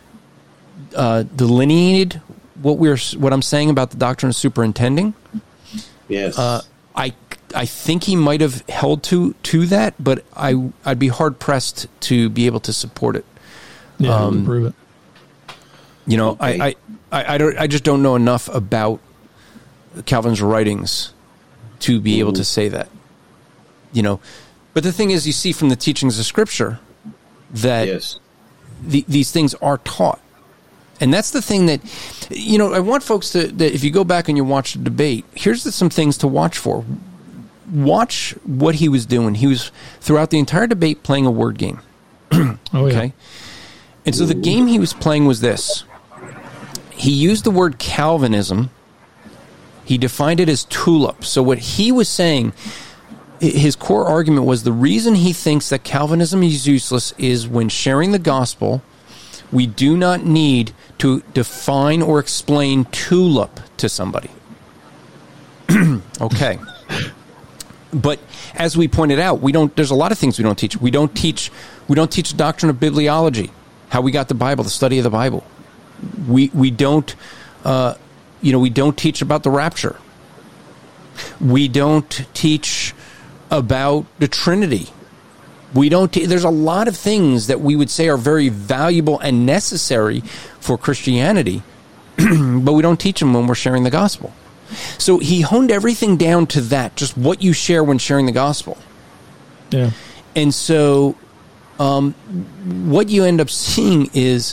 delineated what I'm saying about the doctrine of superintending. Yes. I think he might have held to that, but I'd be hard pressed to be able to support it. Yeah, prove it. Okay. I just don't know enough about Calvin's writings to be able to say that. But the thing is, you see from the teachings of Scripture that these things are taught. And that's the thing that, I want folks that if you go back and you watch the debate, here's some things to watch for. Watch what he was doing. He was, throughout the entire debate, playing a word game. Okay? And so the game he was playing was this. He used the word Calvinism. He defined it as tulip. So what he was saying, his core argument was the reason he thinks that Calvinism is useless is when sharing the gospel, we do not need to define or explain tulip to somebody. Okay. But as we pointed out, there's a lot of things we don't teach. We don't teach the doctrine of bibliology, how we got the Bible, the study of the Bible. We don't teach about the rapture. We don't teach about the Trinity. There's a lot of things that we would say are very valuable and necessary for Christianity, but we don't teach them when we're sharing the gospel. So he honed everything down to that, just what you share when sharing the gospel. Yeah. And so what you end up seeing is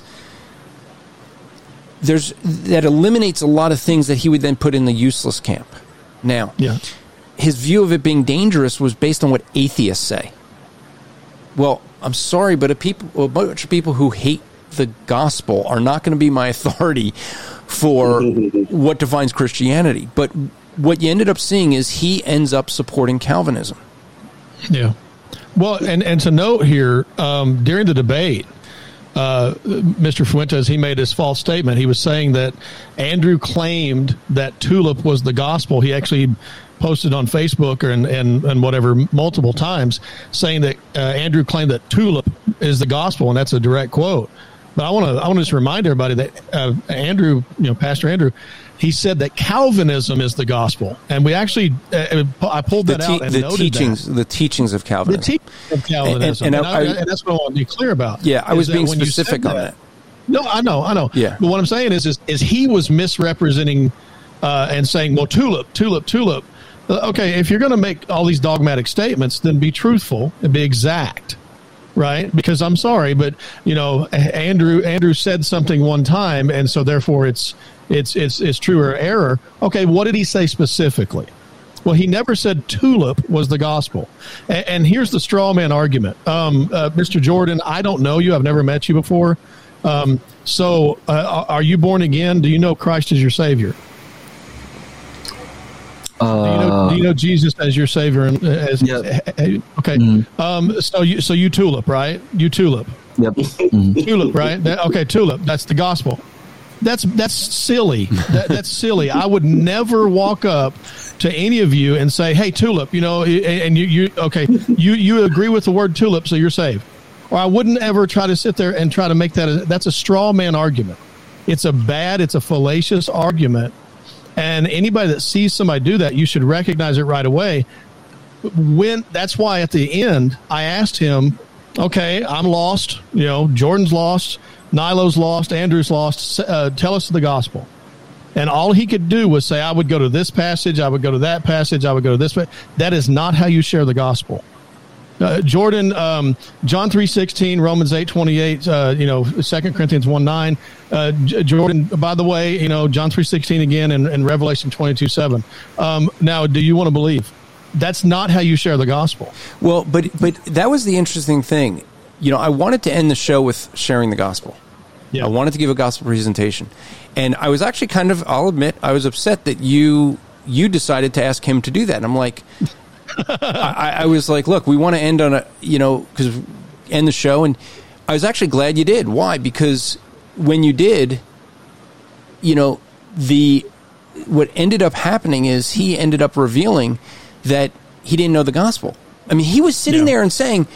that eliminates a lot of things that he would then put in the useless camp. Now, his view of it being dangerous was based on what atheists say. Well, I'm sorry, but a bunch of people who hate the gospel are not going to be my authority for what defines Christianity. But what you ended up seeing is he ends up supporting Calvinism. Yeah. Well, and to note here, during the debate, Mr. Fuentes, he made this false statement. He was saying that Andrew claimed that tulip was the gospel. He actually posted on Facebook and whatever multiple times saying that Andrew claimed that tulip is the gospel, and that's a direct quote. But I want to just remind everybody that Andrew, Pastor Andrew, he said that Calvinism is the gospel, and we actually I pulled that out and noted the teachings of Calvinism. The teachings of Calvinism, and that's what I want to be clear about. Yeah, I was being specific on that. No, I know. Yeah, but what I'm saying is he was misrepresenting and saying, well, tulip. Okay, if you're going to make all these dogmatic statements, then be truthful and be exact. Right, because I'm sorry, but Andrew said something one time, and so therefore it's true or error. Okay, what did he say specifically? Well, he never said tulip was the gospel. And here's the straw man argument, Mr. Jordan. I don't know you. I've never met you before. So are you born again? Do you know Christ is your Savior? I Do you know Jesus as your Savior? Okay. So you tulip, right? You tulip. Yep. Tulip, right? Okay, tulip. That's the gospel. That's silly. That's silly. I would never walk up to any of you and say, "Hey, tulip," and you agree with the word tulip, so you're saved. Or I wouldn't ever try to sit there and try to make that's a straw man argument. It's a fallacious argument. And anybody that sees somebody do that, you should recognize it right away. That's why at the end, I asked him, okay, I'm lost. Jordan's lost. Nilo's lost. Andrew's lost. Tell us the gospel. And all he could do was say, I would go to this passage. I would go to that passage. I would go to this. That is not how you share the gospel. Jordan, John 3:16, Romans 8:28, 2 Corinthians 1:9. Jordan, by the way, John 3:16 again and Revelation 22:7. Now, do you want to believe? That's not how you share the gospel. Well, but that was the interesting thing. I wanted to end the show with sharing the gospel. Yeah. I wanted to give a gospel presentation. And I was actually I'll admit, I was upset that you decided to ask him to do that. And I'm like... I was like, look, we want to end on because end the show. And I was actually glad you did. Why? Because when you did, what ended up happening is he ended up revealing that he didn't know the gospel. I mean, he was sitting there and saying,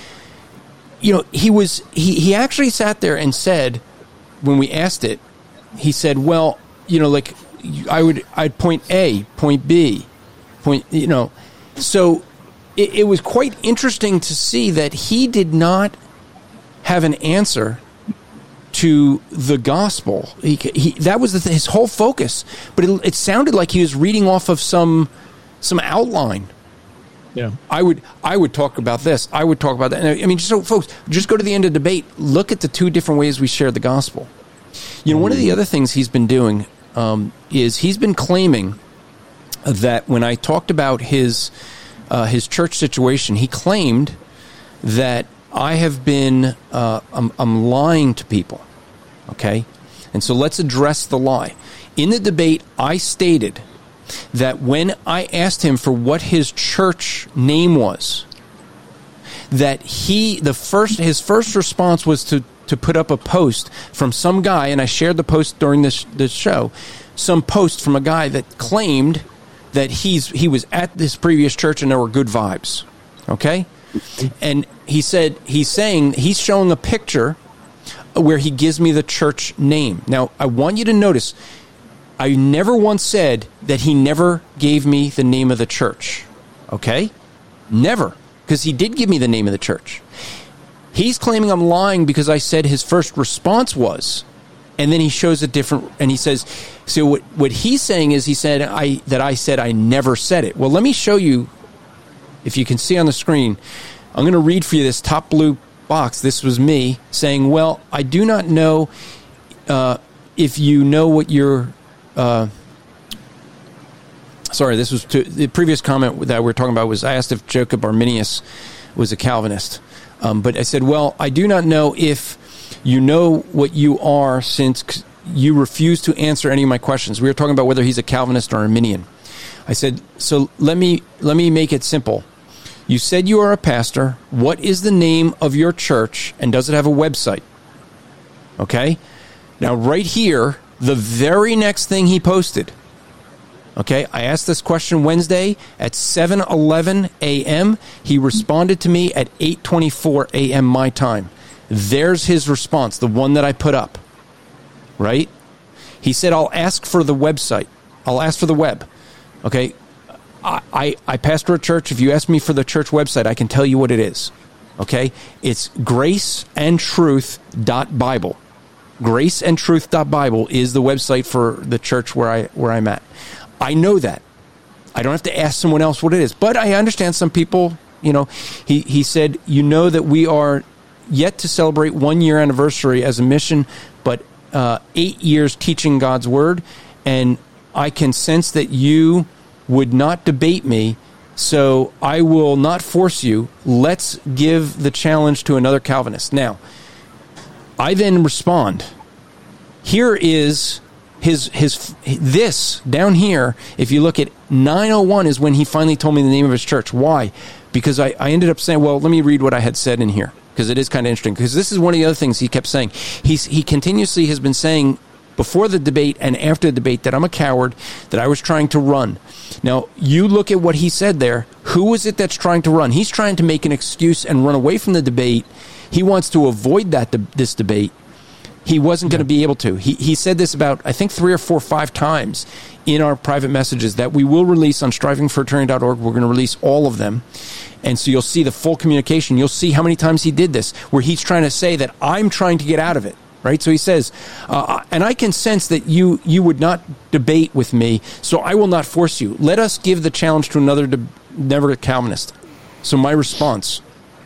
he actually sat there and said, when we asked it, he said, well, I'd point A, point B, point, So it was quite interesting to see that he did not have an answer to the gospel. That was his whole focus. But it sounded like he was reading off of some outline. Yeah, I would talk about this. I would talk about that. I mean, so folks, just go to the end of the debate. Look at the two different ways we share the gospel. One of the other things he's been doing is he's been claiming that when I talked about his church situation, he claimed that I have been I'm lying to people. Okay, and so let's address the lie. In the debate, I stated that when I asked him for what his church name was, that his first response was to put up a post from some guy, and I shared the post during this show, some post from a guy that claimed that he was at this previous church and there were good vibes. Okay? And he's showing a picture where he gives me the church name. Now, I want you to notice, I never once said that he never gave me the name of the church. Okay? Never. Because he did give me the name of the church. He's claiming I'm lying because I said his first response was, and then he shows a different, and he says, so what he's saying is I said I never said it. Well, let me show you, if you can see on the screen, I'm going to read for you this top blue box. This was me saying, well, I do not know if you know what your, this was the previous comment that we're talking about was I asked if Jacob Arminius was a Calvinist. But I said, well, I do not know if you know what you are since you refuse to answer any of my questions. We were talking about whether he's a Calvinist or Arminian. I said, so let me make it simple. You said you are a pastor. What is the name of your church, and does it have a website? Okay? Now, right here, the very next thing he posted, okay, I asked this question Wednesday at 7:11 a.m. He responded to me at 8:24 a.m. my time. There's his response, the one that I put up, right? He said, I'll ask for the website. I'll ask for the web. Okay, I pastor a church. If you ask me for the church website, I can tell you what it is. Okay, it's graceandtruth.bible. Graceandtruth.bible is the website for the church where I'm at. I know that. I don't have to ask someone else what it is. But I understand some people, he said, that we are yet to celebrate 1 year anniversary as a mission, but 8 years teaching God's word. And I can sense that you would not debate me, so I will not force you. Let's give the challenge to another Calvinist. Now, I then respond. Here is this down here, if you look at 9:01 is when he finally told me the name of his church. Why? Because I ended up saying, well, let me read what I had said in here, because it is kind of interesting. Because this is one of the other things he kept saying. He continuously has been saying before the debate and after the debate that I'm a coward, that I was trying to run. Now, you look at what he said there. Who is it that's trying to run? He's trying to make an excuse and run away from the debate. He wants to avoid this debate. He wasn't going to be able to. He said this about, I think, 3 or 4 or 5 times in our private messages that we will release on strivingforeternity.org. We're going to release all of them. And so you'll see the full communication. You'll see how many times he did this, where he's trying to say that I'm trying to get out of it. Right? So he says, and I can sense that you would not debate with me, so I will not force you. Let us give the challenge to another Calvinist. So my response,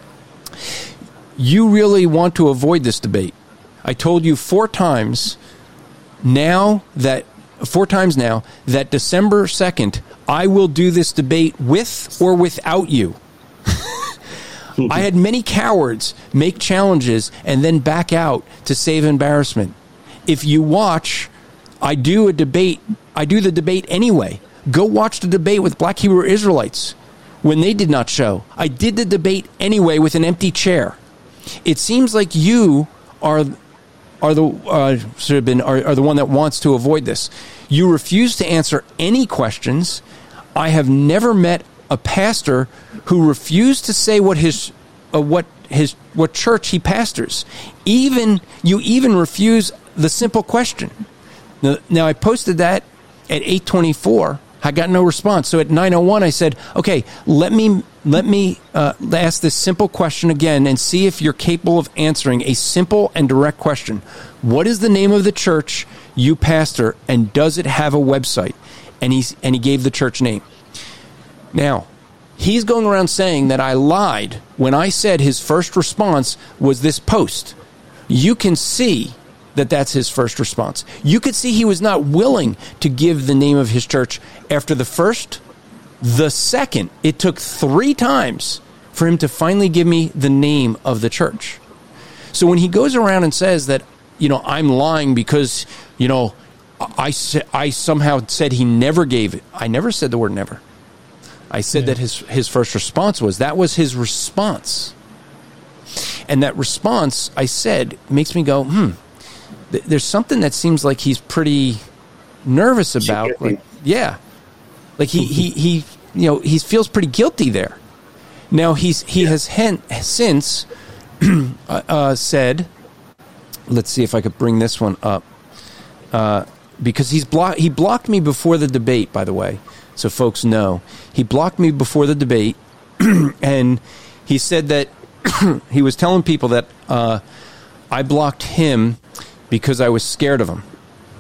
you really want to avoid this debate. I told you 4 times now that December 2nd, I will do this debate with or without you. I had many cowards make challenges and then back out to save embarrassment. If you watch, I do the debate anyway. Go watch the debate with Black Hebrew Israelites when they did not show. I did the debate anyway with an empty chair. It seems like you are the one that wants to avoid this. You refuse to answer any questions. I have never met a pastor who refused to say what church he pastors. You even refuse the simple question. Now I posted that at 8:24. I got no response. So at 9:01, I said, "Okay, let me ask this simple question again and see if you're capable of answering a simple and direct question. What is the name of the church you pastor, and does it have a website?" And he gave the church name. Now, he's going around saying that I lied when I said his first response was this post. You can see that that's his first response. You could see he was not willing to give the name of his church after the first, the second. It took 3 times for him to finally give me the name of the church. So when he goes around and says that, I'm lying because, I somehow said he never gave it. I never said the word never. I said that his first response that was his response. And that response, I said, makes me go, there's something that seems like he's pretty nervous about. Like he feels pretty guilty there. Now he has since said, let's see if I could bring this one up, because he blocked me before the debate, by the way. So folks know. He blocked me before the debate, and he said that he was telling people that I blocked him because I was scared of him.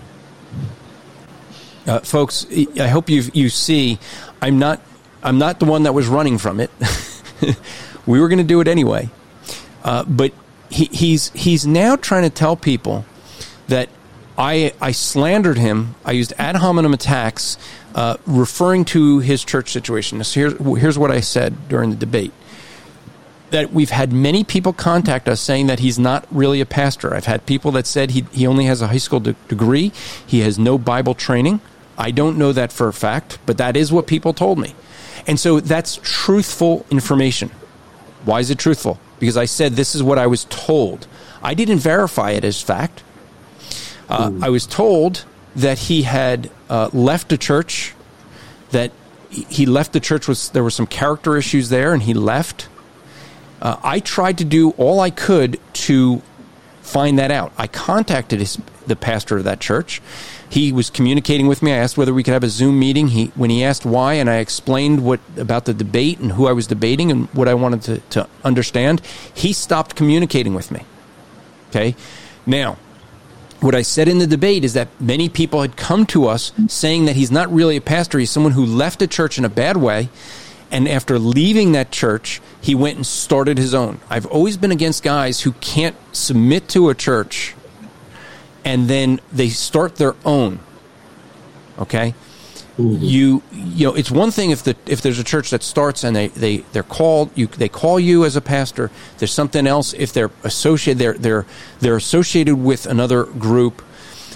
Folks, I hope you see I'm not the one that was running from it. We were going to do it anyway. But he's now trying to tell people that I slandered him. I used ad hominem attacks, referring to his church situation. So here's what I said during the debate. That we've had many people contact us saying that he's not really a pastor. I've had people that said he only has a high school degree. He has no Bible training. I don't know that for a fact, but that is what people told me. And so that's truthful information. Why is it truthful? Because I said this is what I was told. I didn't verify it as fact. I was told that he had left a church, that he left the church, there were some character issues there, and he left. I tried to do all I could to find that out. I contacted the pastor of that church. He was communicating with me. I asked whether we could have a Zoom meeting. When he asked why, and I explained about the debate and who I was debating and what I wanted to understand, he stopped communicating with me. Okay? Now, what I said in the debate is that many people had come to us saying that he's not really a pastor. He's someone who left a church in a bad way, and after leaving that church, he went and started his own. I've always been against guys who can't submit to a church and then they start their own. Okay? Mm-hmm. It's one thing if there's a church that starts and they call you as a pastor. There's something else if they're associated with another group.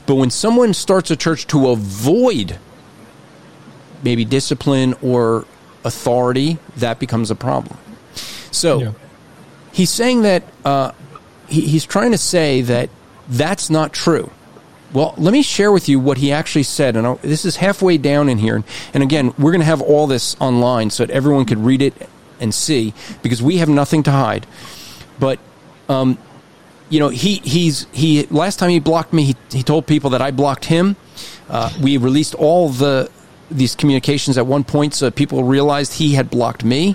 But when someone starts a church to avoid maybe discipline or authority, that becomes a problem. So he's saying that he's trying to say that that's not true. Well, let me share with you what he actually said. And this is halfway down in here. And again, we're going to have all this online so that everyone could read it and see, because we have nothing to hide. But, he last time he blocked me, he told people that I blocked him. We released all these communications at one point so that people realized he had blocked me.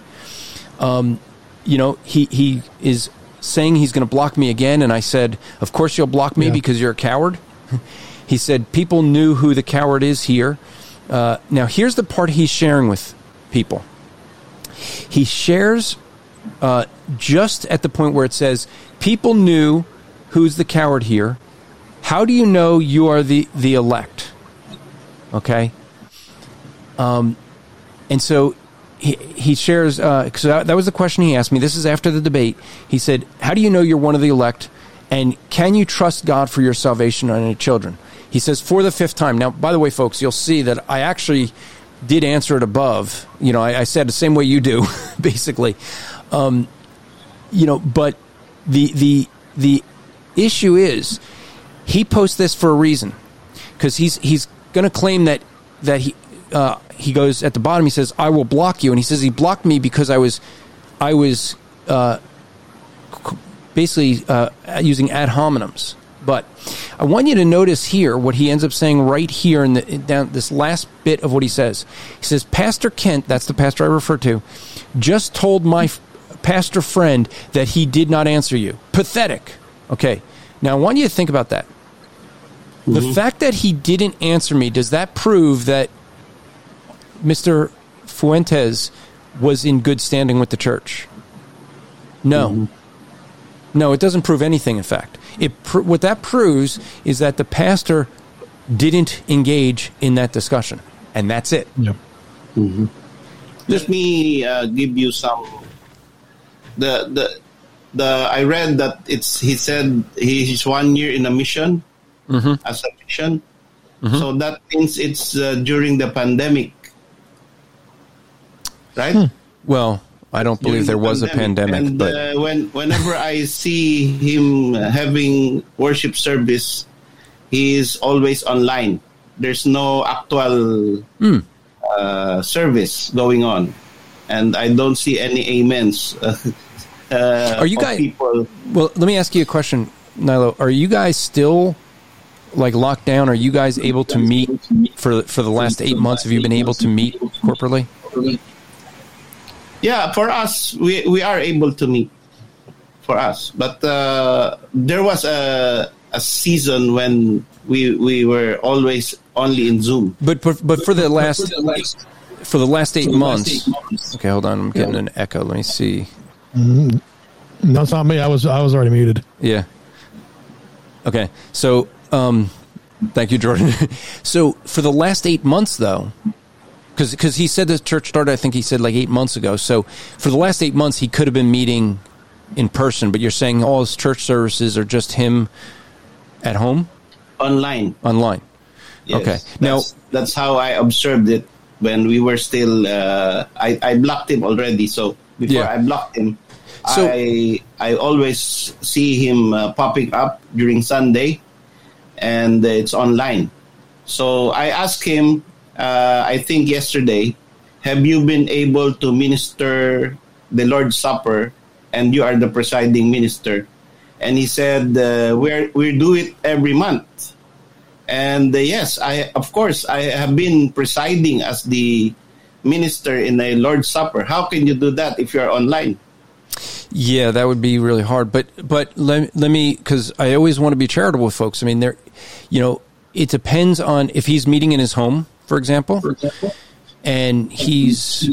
He is saying he's going to block me again. And I said, of course you'll block me because you're a coward. He said, people knew who the coward is here. Now, here's the part he's sharing with people. He shares just at the point where it says, people knew who's the coward here. How do you know you are the elect? Okay? And so he shares, because that was the question he asked me. This is after the debate. He said, how do you know you're one of the elect? And can you trust God for your salvation and your children? He says, for the fifth time. Now, by the way, folks, you'll see that I actually did answer it above. I said the same way you do, basically. But the issue is, he posts this for a reason, because he's going to claim that he goes at the bottom. He says, I will block you, and he says he blocked me because I was basically using ad hominems. But I want you to notice here what he ends up saying right here in down this last bit of what he says. He says, Pastor Kent, that's the pastor I refer to, just told my pastor friend that he did not answer you. Pathetic. Okay. Now I want you to think about that. Mm-hmm. The fact that he didn't answer me, does that prove that Mr. Fuentes was in good standing with the church? No. Mm-hmm. No, it doesn't prove anything, in fact. What that proves is that the pastor didn't engage in that discussion, and that's it. Yep. Mm-hmm. Let me give you some. I read that he said he's 1 year in a mission, as a mission. Mm-hmm. So that means it's during the pandemic, right? Well, I don't believe there was a pandemic. And but whenever I see him having worship service, he is always online. There's no actual service going on, and I don't see any amens. Are you guys? People. Well, let me ask you a question, Nilo. Are you guys still locked down? Are you guys able to meet for the last 8 months? Have you been able to meet corporately? Yeah, for us, we are able to meet. For us, but there was a season when we were always only in Zoom. But for the last 8 months. Okay, hold on. I'm getting an echo. Let me see. Mm-hmm. No, it's not me. I was already muted. Yeah. Okay. So, thank you, Jordan. So for the last 8 months, though. Because he said the church started, I think he said 8 months ago. So for the last 8 months, he could have been meeting in person. But you're saying all his church services are just him at home? Online. Yes, okay. That's how I observed it when we were still... I blocked him already. So before I blocked him, I always see him popping up during Sunday. And it's online. So I asked him... I think yesterday, have you been able to minister the Lord's Supper, and you are the presiding minister? And he said, we do it every month. And yes, of course, I have been presiding as the minister in the Lord's Supper. How can you do that if you're online? Yeah, that would be really hard. But let me, because I always want to be charitable with folks. I mean, it depends on if he's meeting in his home, for example, and he's,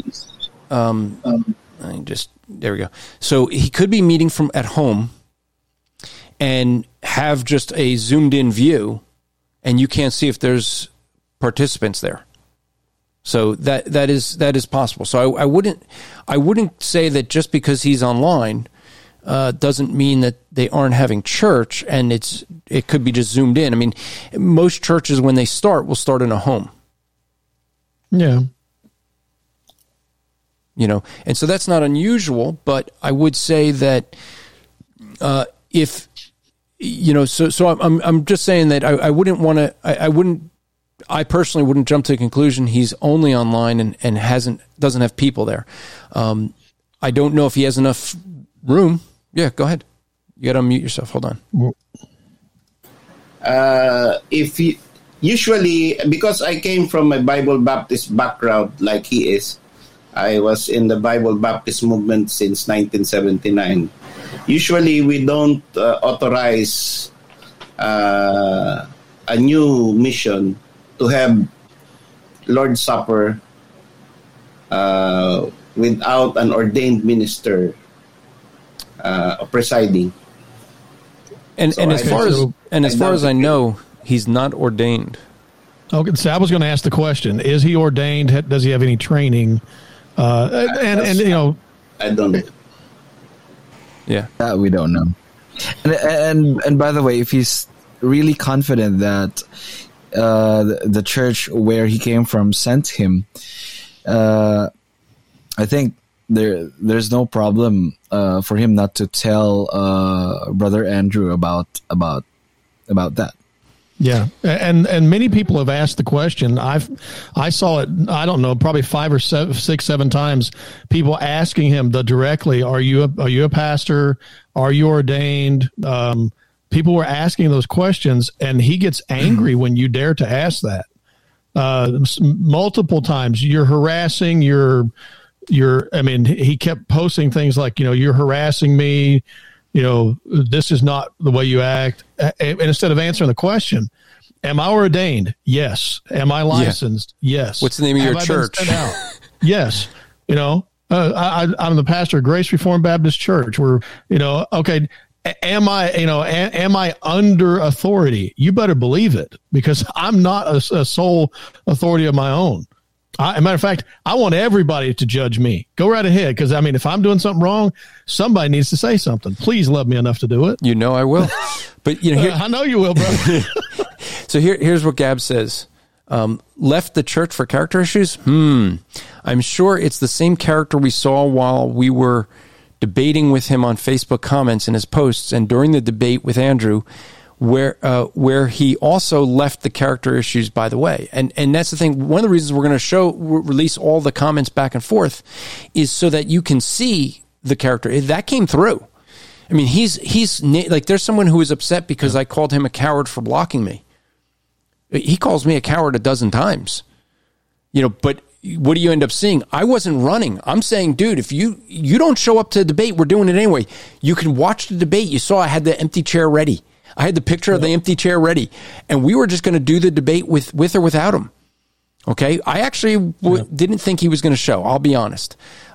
there we go. So he could be meeting from at home and have just a zoomed in view, and you can't see if there's participants there. So that is possible. So I wouldn't say that just because he's online doesn't mean that they aren't having church, and it could be just zoomed in. I mean, most churches, when they start, will start in a home. Yeah. You know, and so that's not unusual, but I would say that if, you know, so I'm just saying that I wouldn't want to, I personally wouldn't jump to the conclusion he's only online and doesn't have people there. I don't know if he has enough room. Yeah, go ahead. You got to unmute yourself. Hold on. Usually, because I came from a Bible Baptist background like he is, I was in the Bible Baptist movement since 1979. Usually, we don't authorize a new mission to have Lord's Supper without an ordained minister presiding. And as far as I know, he's not ordained. Okay, so I was going to ask the question: is he ordained? Does he have any training? And you know, I don't know. Yeah, that we don't know. And by the way, if he's really confident that the church where he came from sent him, I think there's no problem for him not to tell Brother Andrew about that. Yeah, and many people have asked the question. I saw it. I don't know, probably 5 or 6, 7 times. People asking him directly, "Are you a pastor? Are you ordained?" People were asking those questions, and he gets angry when you dare to ask that. Multiple times, you're harassing. I mean, he kept posting things like, you know, you're harassing me. You know, this is not the way you act. And instead of answering the question, am I ordained? Yes. Am I licensed? Yeah. Yes. What's the name of your church? Yes. You know, I'm the pastor of Grace Reformed Baptist Church. We're, you know, okay. Am I under authority? You better believe it, because I'm not a sole authority of my own. As a matter of fact, I want everybody to judge me. Go right ahead, because, I mean, if I'm doing something wrong, somebody needs to say something. Please love me enough to do it. You know I will. But you know, I know you will, brother. So here's what Gab says. Left the church for character issues? I'm sure it's the same character we saw while we were debating with him on Facebook comments and his posts, and during the debate with Andrew, where he also left the character issues, by the way. And that's the thing. One of the reasons we're going to release all the comments back and forth is so that you can see the character. That came through. I mean, he's like, there's someone who is upset because I called him a coward for blocking me. He calls me a coward 12 times. You know, but what do you end up seeing? I wasn't running. I'm saying, dude, if you don't show up to the debate, we're doing it anyway. You can watch the debate. You saw I had the empty chair ready. I had the picture of the empty chair ready, and we were just going to do the debate with or without him. Okay, I actually didn't think he was going to show. I'll be honest.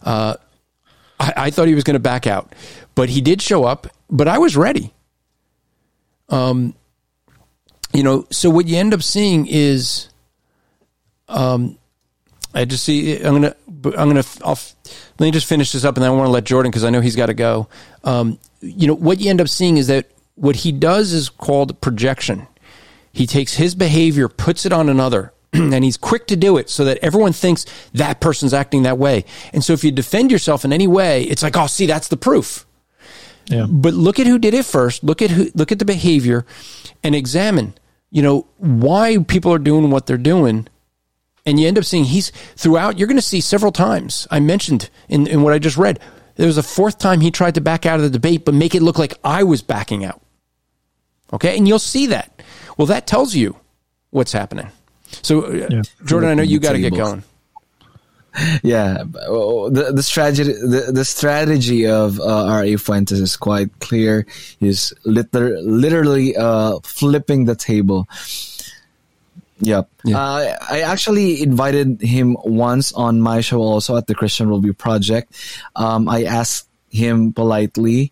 I thought he was going to back out, but he did show up. But I was ready. You know, so what you end up seeing is, I just see. Let me just finish this up, and then I want to let Jordan, because I know he's got to go. You know, what you end up seeing is that what he does is called projection. He takes his behavior, puts it on another, and he's quick to do it so that everyone thinks that person's acting that way. And so if you defend yourself in any way, it's like, oh, see, that's the proof. Yeah. But look at who did it first. Look at the behavior, and examine, you know, why people are doing what they're doing. And you end up seeing he's throughout. You're going to see several times. I mentioned in what I just read, there was a 4th time he tried to back out of the debate, but make it look like I was backing out. Okay, and you'll see that. Well, that tells you what's happening. So, Jordan, I know you got to get going. Yeah, the strategy of R.A. Fuentes is quite clear. He's literally flipping the table. Yep. Yeah. I actually invited him once on my show, also at the Christian Worldview Project. I asked him politely,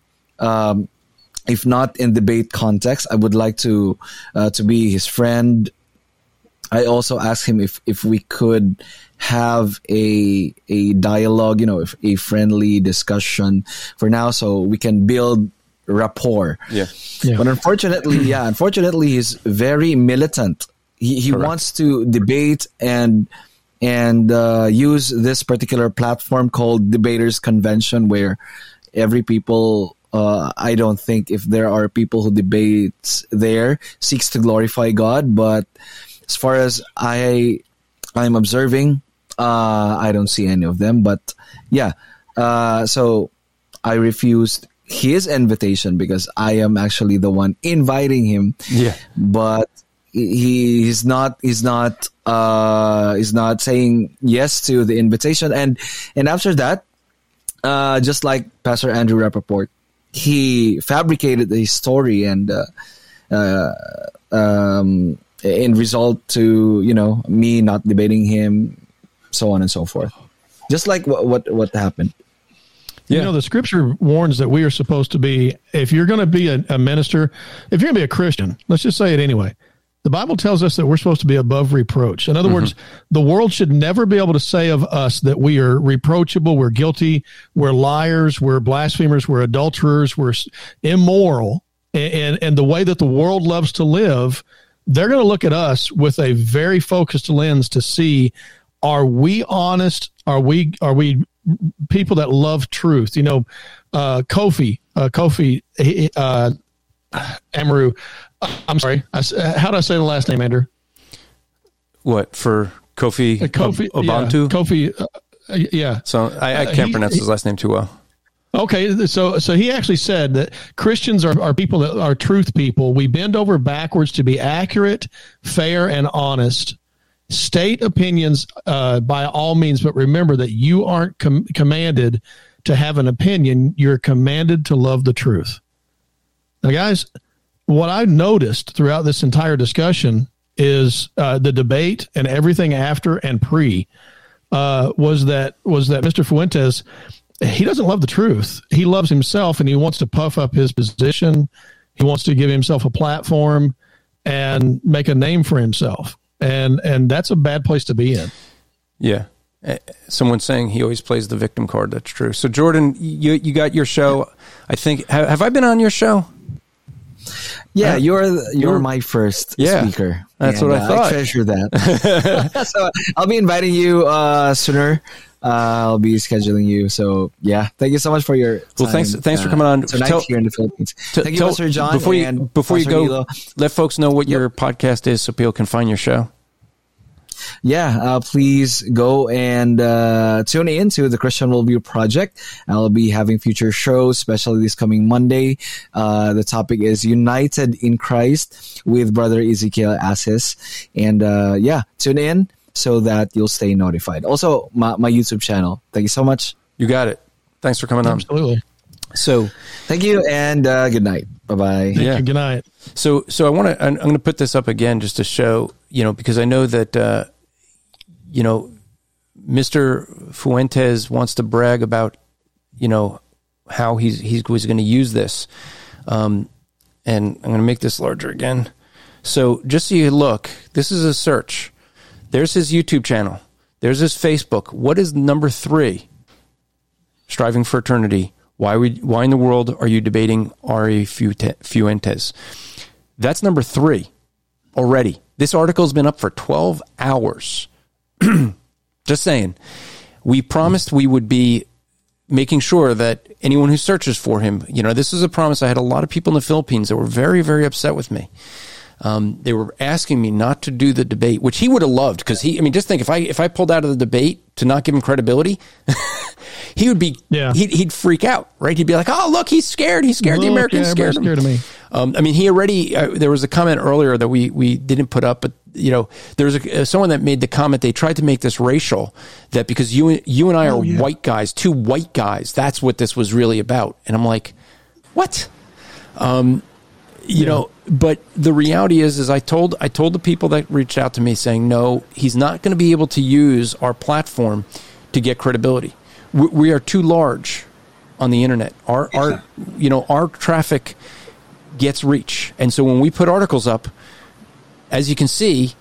if not in debate context, I would like to be his friend, I also asked him if we could have a dialogue, if a friendly discussion for now, so we can build rapport. Yeah. But unfortunately, he's very militant. He wants to debate and use this particular platform called Debaters Convention, where every people, I don't think if there are people who debate there, seeks to glorify God. But as far as I'm observing, I don't see any of them. But so I refused his invitation because I am actually the one inviting him. Yeah. But he's not saying yes to the invitation. And after that, just like Pastor Andrew Rappaport, he fabricated his story and in result to me not debating him, so on and so forth. Just like what happened. Yeah. The scripture warns that we are supposed to be, if you're going to be a minister, if you're going to be a Christian, let's just say it anyway. The Bible tells us that we're supposed to be above reproach. In other words, the world should never be able to say of us that we are reproachable, we're guilty, we're liars, we're blasphemers, we're adulterers, we're immoral. And the way that the world loves to live, they're going to look at us with a very focused lens to see, are we honest? Are we people that love truth? Kofi Amaru. I'm sorry. How do I say the last name, Andrew? What, for Kofi? Ubuntu? Yeah, Kofi. Yeah. So I can't pronounce his last name too well. Okay, so he actually said that Christians are people that are truth people. We bend over backwards to be accurate, fair, and honest. State opinions by all means, but remember that you aren't commanded to have an opinion. You're commanded to love the truth. Now, guys, what I noticed throughout this entire discussion is the debate and everything after and pre was that Mr. Fuentes, he doesn't love the truth. He loves himself, and he wants to puff up his position. He wants to give himself a platform and make a name for himself. And that's a bad place to be in. Yeah. Someone's saying he always plays the victim card. That's true. So, Jordan, you got your show. I think, have I been on your show? Yeah, you're my first speaker. That's what I thought. I treasure that. So I'll be inviting you sooner. I'll be scheduling you. So yeah, thank you so much for your time. Well, thanks for coming on tonight here in the Philippines. Thank you, Pastor John. Before you go, Nilo. let folks know what your podcast is so people can find your show. Yeah, please go and tune in to the Christian Worldview Project. I'll be having future shows, especially this coming Monday. The topic is United in Christ with Brother Ezekiel Assis. And tune in so that you'll stay notified. Also, my YouTube channel. Thank you so much. You got it. Thanks for coming on. Absolutely. So, thank you and good night. Bye-bye. Thank you. Good night. So I'm going to put this up again just to show, because I know that, Mr. Fuentes wants to brag about, how he's going to use this. And I'm going to make this larger again. So just so you look, this is a search. There's his YouTube channel. There's his Facebook. What is number 3? Striving for Eternity. Why in the world are you debating R.A. Fuentes? That's number 3 already. This article's been up for 12 hours. Just saying. We promised we would be making sure that anyone who searches for him, this is a promise. I had a lot of people in the Philippines that were very, very upset with me. They were asking me not to do the debate, which he would have loved because just think if I pulled out of the debate to not give him credibility, he would be, he'd freak out, right? He'd be like, oh, look, he's scared. He's scared. The Americans scared him. Scared of me. He already, there was a comment earlier that we didn't put up, but there was someone that made the comment, they tried to make this racial, that because you and I are white guys, 2 white guys, that's what this was really about. And I'm like, what? But the reality is I told the people that reached out to me saying, no, he's not going to be able to use our platform to get credibility. We are too large on the internet. Our traffic gets reach. And so when we put articles up, as you can see,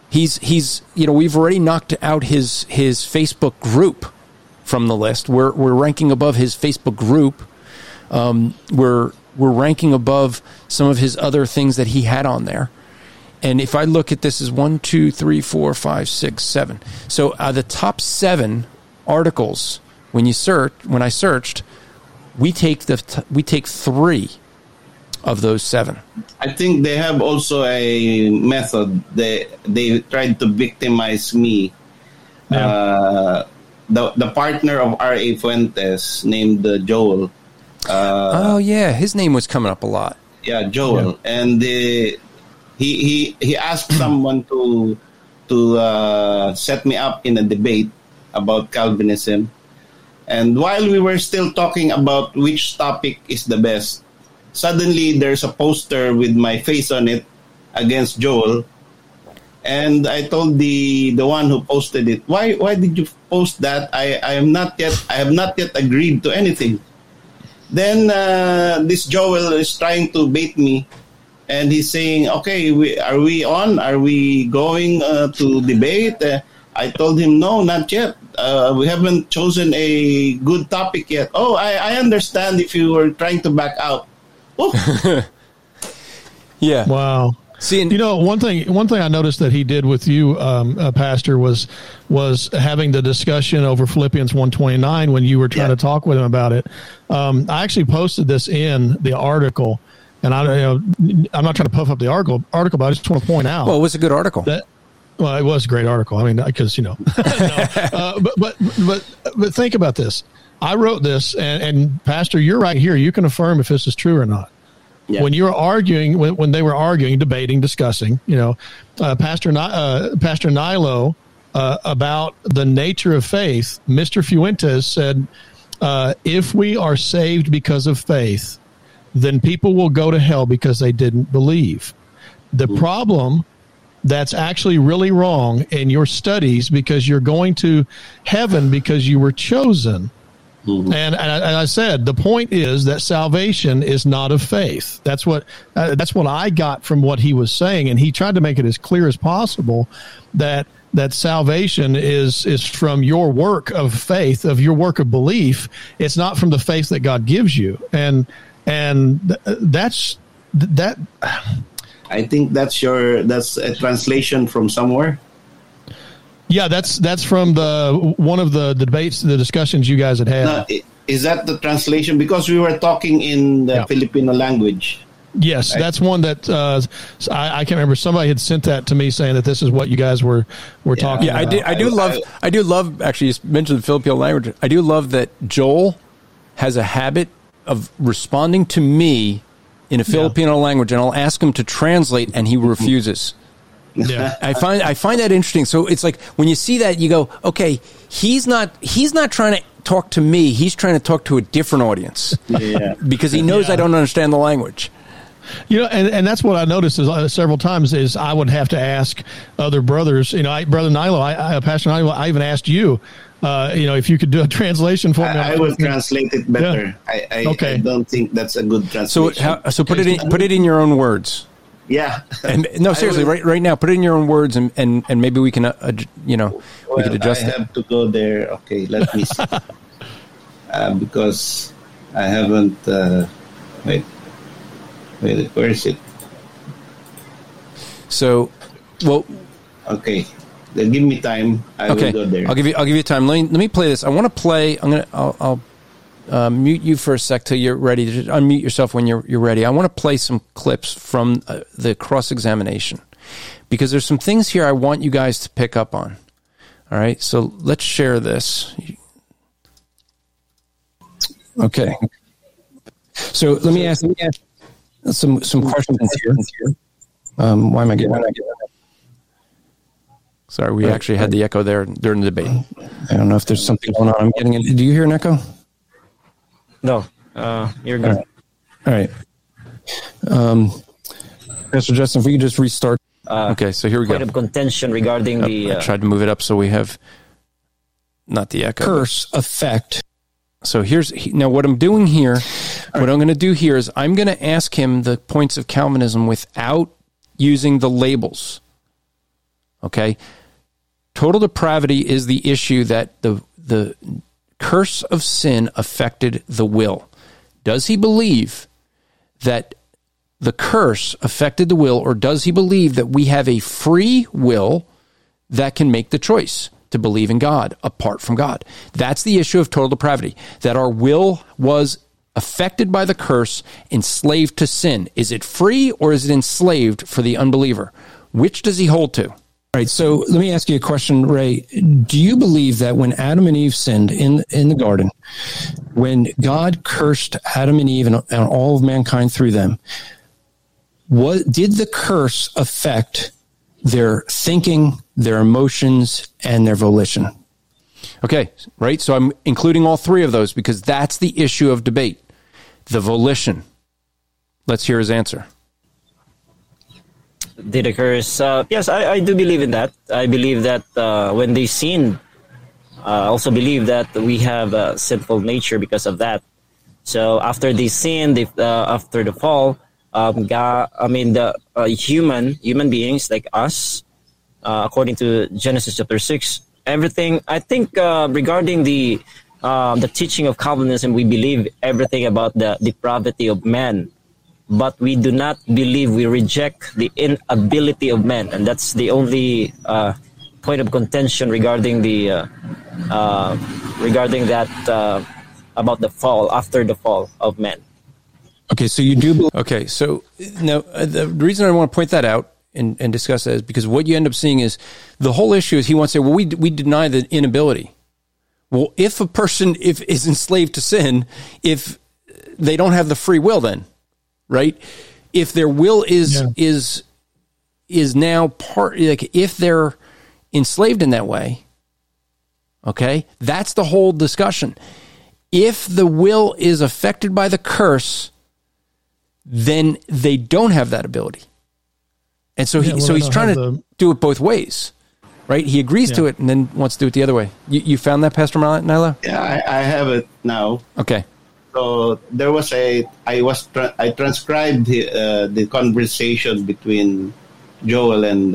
He's we've already knocked out his Facebook group from the list. We're ranking above his Facebook group. We're ranking above some of his other things that he had on there. And if I look at this as 1, 2, 3, 4, 5, 6, 7. So the top 7 articles when I searched, we take 3 of those 7. I think they have also a method. They tried to victimize me. Yeah. The partner of R.A. Fuentes, named Joel. His name was coming up a lot. Yeah, Joel, and he asked someone to set me up in a debate about Calvinism, and while we were still talking about which topic is the best, suddenly there's a poster with my face on it against Joel, and I told the one who posted it, why did you post that? I have not yet agreed to anything. Then this Joel is trying to bait me, and he's saying, okay, are we on? Are we going to debate? I told him, no, not yet. We haven't chosen a good topic yet. Oh, I understand if you were trying to back out. Oh. Yeah. Wow. See, one thing I noticed that he did with you, Pastor, was having the discussion over Philippians 1:29 when you were trying to talk with him about it. I actually posted this in the article, and I'm not trying to puff up the article, but I just want to point out. Well, it was a good article. Well, it was a great article. I mean, because but think about this. I wrote this, and Pastor, you're right here. You can affirm if this is true or not. Yeah. When you're arguing, when they were arguing, debating, discussing, Pastor Nilo about the nature of faith, Mr. Fuentes said, if we are saved because of faith, then people will go to hell because they didn't believe. The problem that's actually really wrong in your studies, because you're going to heaven because you were chosen. Mm-hmm. And I said, the point is that salvation is not of faith. That's what I got from what he was saying. And he tried to make it as clear as possible that salvation is from your work of faith, of your work of belief. It's not from the faith that God gives you. And that's that. I think that's a translation from somewhere. Yeah, that's from one of the debates, the discussions you guys had had. No, is that the translation? Because we were talking in the Filipino language. Yes, right? That's one that I can't remember. Somebody had sent that to me saying that this is what you guys were talking about. I do love. Actually, you mentioned the Filipino language. I do love that Joel has a habit of responding to me in a Filipino language, and I'll ask him to translate, and he refuses. Yeah, I find that interesting. So it's like when you see that, you go, okay, he's not trying to talk to me. He's trying to talk to a different audience because he knows I don't understand the language. And that's what I noticed is several times is I would have to ask other brothers. Brother Nilo, Pastor Nilo, I even asked you, if you could do a translation for me. I will translate it better. Yeah. I don't think that's a good translation. So put it in your own words. Yeah. And no, seriously, right now, put it in your own words, and maybe we can, we can adjust it. I have to go there. Okay, let me see. Because I haven't. Wait, where is it? So, well. Okay, then give me time. I will go there. I'll give you time. Let me play this. I want to play. I'll mute you for a sec till you're ready. Just unmute yourself when you're ready. I want to play some clips from the cross-examination because there's some things here I want you guys to pick up on. All right, so let's share this. Okay. So let me ask some questions here. Why am I getting that? Sorry, we actually had the echo there during the debate. I don't know if there's something going on. I'm getting it. Do you hear an echo? No, you're good. All right. Pastor Justin, if we could just restart. Okay, so here we go. Point of contention regarding the... I tried to move it up so we have not the echo. Curse effect. So now what I'm doing here, what I'm going to do here is I'm going to ask him the points of Calvinism without using the labels. Okay? Total depravity is the issue that the curse of sin affected the will. Does he believe that the curse affected the will, or does he believe that we have a free will that can make the choice to believe in God apart from God? That's the issue of total depravity, that our will was affected by the curse, enslaved to sin. Is it free or is it enslaved for the unbeliever? Which does he hold to? All right, so let me ask you a question, Ray. Do you believe that when Adam and Eve sinned in the garden, when God cursed Adam and Eve and all of mankind through them, did the curse affect their thinking, their emotions, and their volition? Okay, right? So I'm including all three of those because that's the issue of debate. The volition. Let's hear his answer. Did the curse? Yes, I do believe in that. I believe that when they sinned, I also believe that we have a sinful nature because of that. So after they sinned, after the fall, human beings like us, according to Genesis chapter 6, everything, I think regarding the teaching of Calvinism, we believe everything about the depravity of man. But we do not believe, we reject the inability of man. And that's the only point of contention regarding about the fall, after the fall of man. Okay, so you do believe... Okay, so now the reason I want to point that out and discuss that is because what you end up seeing is the whole issue is he wants to say, well, we deny the inability. Well, if a person is enslaved to sin, if they don't have the free will then, right? If their will is now part, like if they're enslaved in that way, okay, that's the whole discussion. If the will is affected by the curse, then they don't have that ability. And so he's trying to do it both ways, right? He agrees to it and then wants to do it the other way. You found that, Pastor Nilo? Yeah, I have it now. Okay. So there was I transcribed the conversation between Joel and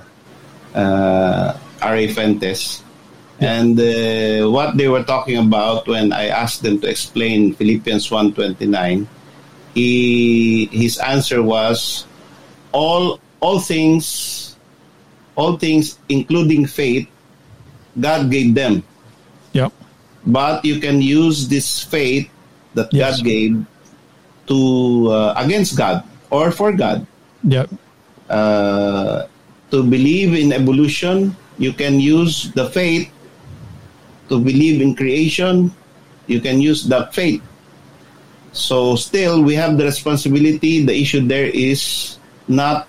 R.A. Fuentes, and what they were talking about when I asked them to explain Philippians 1:29. His answer was all things, including faith, God gave them. Yep. But you can use this faith that God gave to against God or for God. Yep. To believe in evolution, you can use the faith. To believe in creation, you can use that faith. So still, we have the responsibility. The issue there is not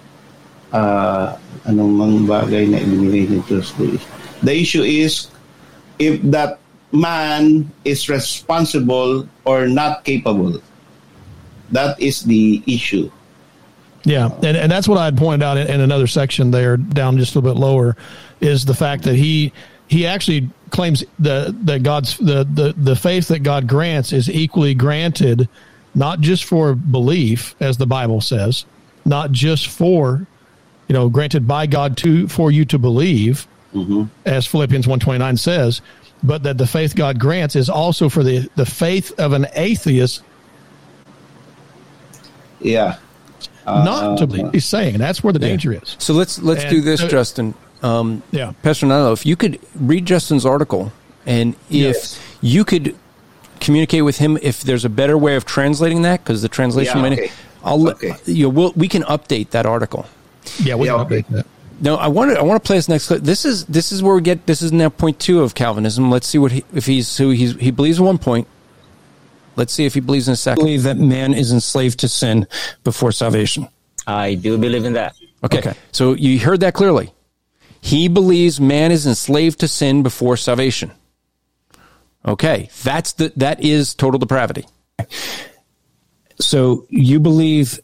anong bagay na ibinigay nito sa school. The issue is if that man is responsible or not capable. That is the issue. Yeah, and that's what I had pointed out in another section there, down just a little bit lower, is the fact that he actually claims that God's the faith that God grants is equally granted, not just for belief, as the Bible says, not just for, granted by God for you to believe, as Philippians 1:29 says, but that the faith God grants is also for the faith of an atheist. Yeah. Not to believe. He's saying that's where the danger is. So let's do this, Justin. Pastor Nilo, if you could read Justin's article, and if you could communicate with him if there's a better way of translating that, because the translation we can update that article. Yeah, we can update that. No, I want to play this next clip. This is where we get. This is now point 2 of Calvinism. Let's see if he believes in one point. Let's see if he believes in a second. I believe that man is enslaved to sin before salvation. I do believe in that. Okay. So you heard that clearly. He believes man is enslaved to sin before salvation. Okay, that is total depravity. So do you believe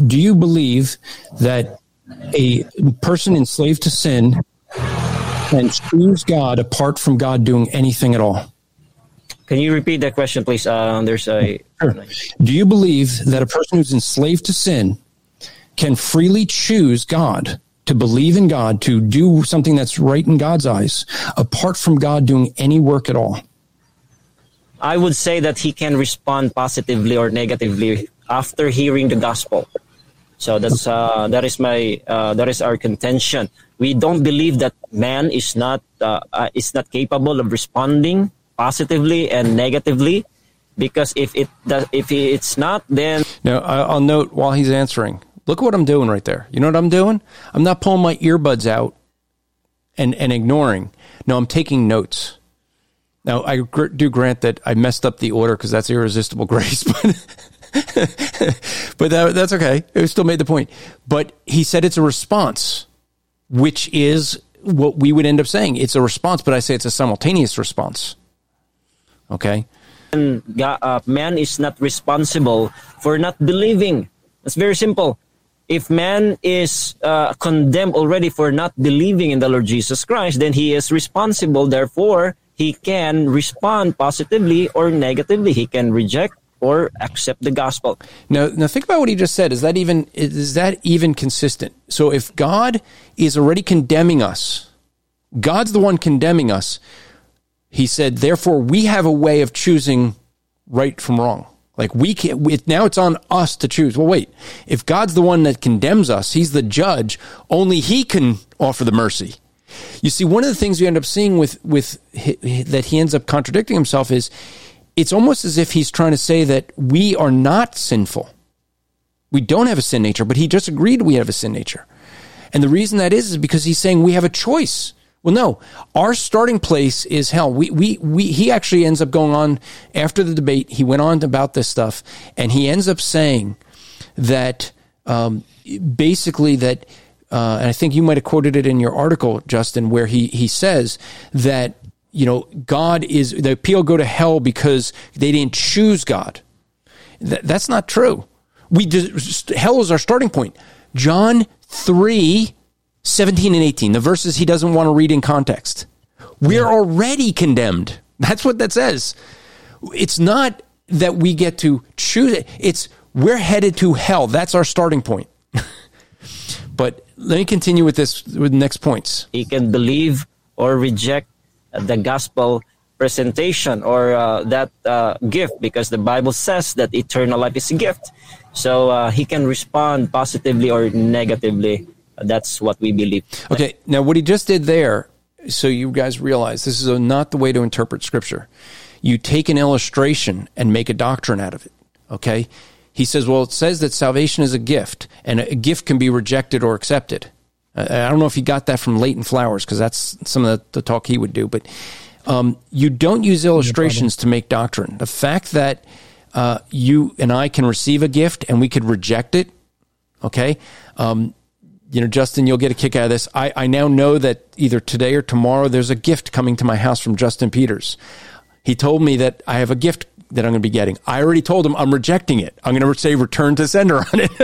that a person enslaved to sin can choose God apart from God doing anything at all? Can you repeat that question, please? Sure. Do you believe that a person who's enslaved to sin can freely choose God to believe in God, to do something that's right in God's eyes, apart from God doing any work at all? I would say that he can respond positively or negatively after hearing the gospel. So that is our contention. We don't believe that man is not capable of responding positively and negatively, because if it's not, then Now I'll note while he's answering. Look at what I'm doing right there. You know what I'm doing? I'm not pulling my earbuds out and ignoring. No, I'm taking notes. Now, I do grant that I messed up the order because that's irresistible grace, but that's okay. It still made the point. But he said it's a response, which is what we would end up saying. It's a response, but I say it's a simultaneous response. Okay? Man is not responsible for not believing. It's very simple. If man is condemned already for not believing in the Lord Jesus Christ, then he is responsible. Therefore, he can respond positively or negatively. He can reject or accept the gospel. Now think about what he just said. Is that even consistent? So if God is already condemning us, God's the one condemning us. He said, therefore, we have a way of choosing right from wrong. Like now it's on us to choose. Well, wait, if God's the one that condemns us, he's the judge, only he can offer the mercy. You see, one of the things we end up seeing with that he ends up contradicting himself is it's almost as if he's trying to say that we are not sinful. We don't have a sin nature, but he just agreed we have a sin nature. And the reason that is because he's saying we have a choice. Well, no, our starting place is hell. He actually ends up going on after the debate. He went on about this stuff, and he ends up saying that basically that, and I think you might have quoted it in your article, Justin, where he says that, God is, the people go to hell because they didn't choose God. That's not true. Hell is our starting point. John 3:17 and 18, the verses he doesn't want to read in context. We're already condemned. That's what that says. It's not that we get to choose it. It's we're headed to hell. That's our starting point. But let me continue with the next points. He can believe or reject the gospel presentation or that gift, because the Bible says that eternal life is a gift. So he can respond positively or negatively. That's what we believe. Okay, now what he just did there, so you guys realize this is not the way to interpret Scripture. You take an illustration and make a doctrine out of it, okay? He says, well, it says that salvation is a gift, and a gift can be rejected or accepted. I don't know if he got that from Leighton Flowers, because that's some of the talk he would do, but you don't use illustrations to make doctrine. The fact that you and I can receive a gift and we could reject it, okay? Justin, you'll get a kick out of this. I now know that either today or tomorrow there's a gift coming to my house from Justin Peters. He told me that I have a gift that I'm going to be getting. I already told him I'm rejecting it. I'm going to say return to sender on it.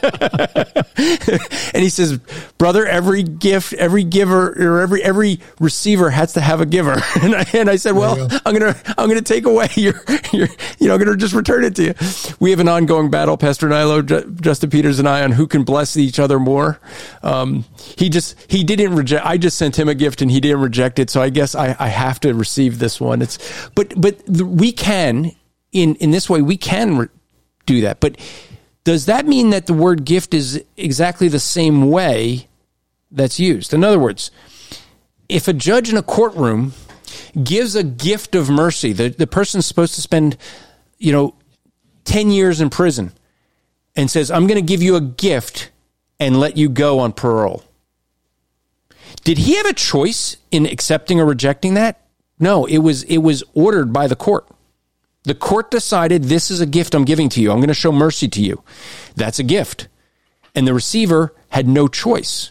And he says, brother, every gift, every giver, or every receiver has to have a giver. And I said, well, I'm going to take away your I'm going to just return it to you. We have an ongoing battle, Pastor Nilo, Justin Peters and I, on who can bless each other more. He didn't reject. I just sent him a gift and he didn't reject it. So I guess I have to receive this one. But we can, in this way, we can do that. But does that mean that the word gift is exactly the same way that's used? In other words, if a judge in a courtroom gives a gift of mercy, the person's supposed to spend, 10 years in prison, and says, I'm going to give you a gift and let you go on parole. Did he have a choice in accepting or rejecting that? No, it was ordered by the court. The court decided, this is a gift I'm giving to you. I'm going to show mercy to you. That's a gift. And the receiver had no choice.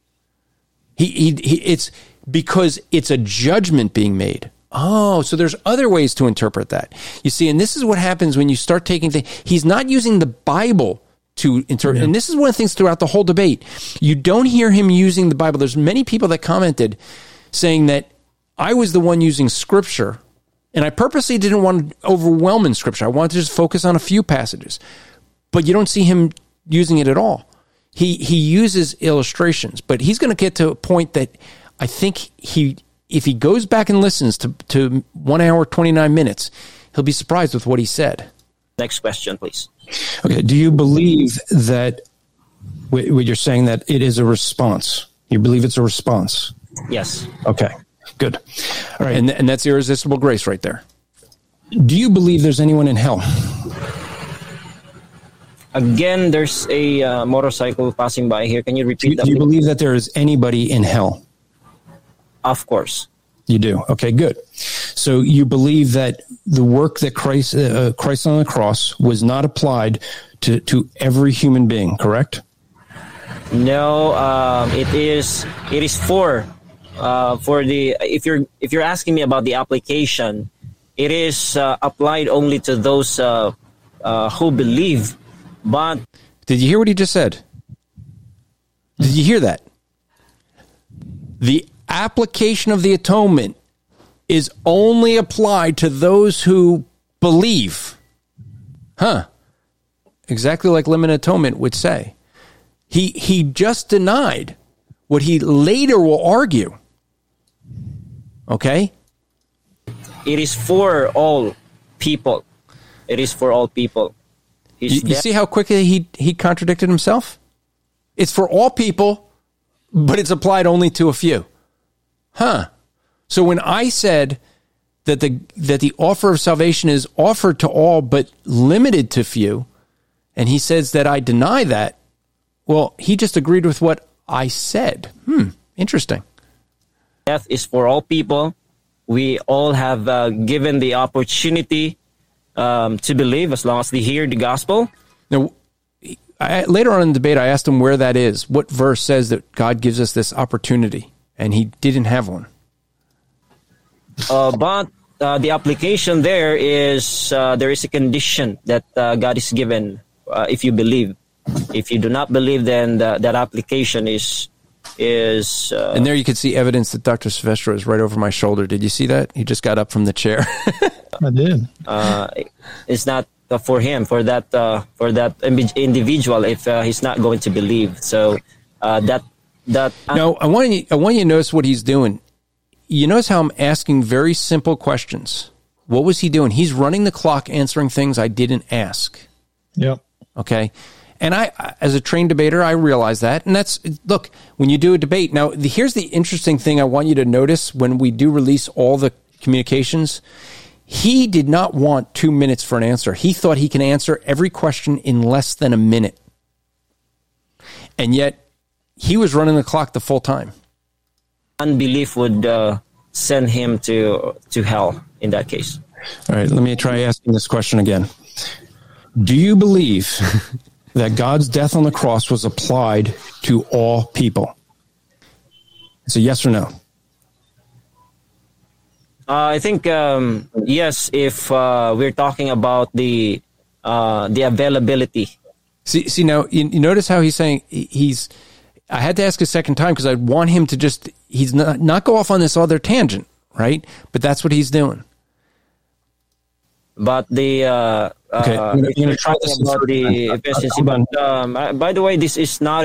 It's because it's a judgment being made. Oh, so there's other ways to interpret that. You see, and this is what happens when you start taking things. He's not using the Bible to interpret. And this is one of the things throughout the whole debate. You don't hear him using the Bible. There's many people that commented saying that I was the one using Scripture, and I purposely didn't want to overwhelm in Scripture. I wanted to just focus on a few passages. But you don't see him using it at all. he uses illustrations, but he's going to get to a point that I think if he goes back and listens to 1 hour, 29 minutes, he'll be surprised with what he said. Next question, please. Okay. Do you believe that what you're saying, that it is a response? You believe it's a response? Yes. Okay. Good. All right. And that's irresistible grace right there. Do you believe there's anyone in hell? Again, there's a motorcycle passing by here. Can you repeat that? Do you please? believe that there is anybody in hell? Of course. You do. Okay, good. So you believe that the work that Christ on the cross was not applied to every human being, correct? No, it is for the, if you're asking me about the application, it is applied only to those who believe. But did you hear what he just said? Did you hear that? The application of the atonement is only applied to those who believe. Exactly like limited atonement would say. He just denied what he later will argue. Okay? it is for all people. It is for all people. You see how quickly he contradicted himself? It's for all people, but it's applied only to a few. So when I said that the offer of salvation is offered to all but limited to few, and he says that I deny that, well, he just agreed with what I said. Interesting. Death is for all people. We all have given the opportunity to believe as long as they hear the gospel. Now, later on in the debate, I asked him where that is. What verse says that God gives us this opportunity? And he didn't have one. But the application there is a condition that God is given if you believe. If you do not believe, then that application is. And there you can see evidence that Dr. Silvestro is right over my shoulder. Did you see that? He just got up from the chair. I did. It's not for him, for that individual, if he's not going to believe. So that. No, I want you to notice what he's doing. You notice how I'm asking very simple questions. What was he doing? He's running the clock, answering things I didn't ask. Yep. Okay. And I, as a trained debater, I realize that. And look, when you do a debate, now here's the interesting thing I want you to notice when we do release all the communications. He did not want 2 minutes for an answer. He thought he can answer every question in less than a minute. And yet, he was running the clock the full time. Unbelief would send him to hell in that case. All right, let me try asking this question again. Do you believe that God's death on the cross was applied to all people? It's a yes or no. I think yes, if we're talking about the availability. See now, you notice how he's saying I had to ask a second time because I want him to he's not go off on this other tangent, right? But that's what he's doing. But the okay, I'm going to try this about the efficiency. But by the way, this is not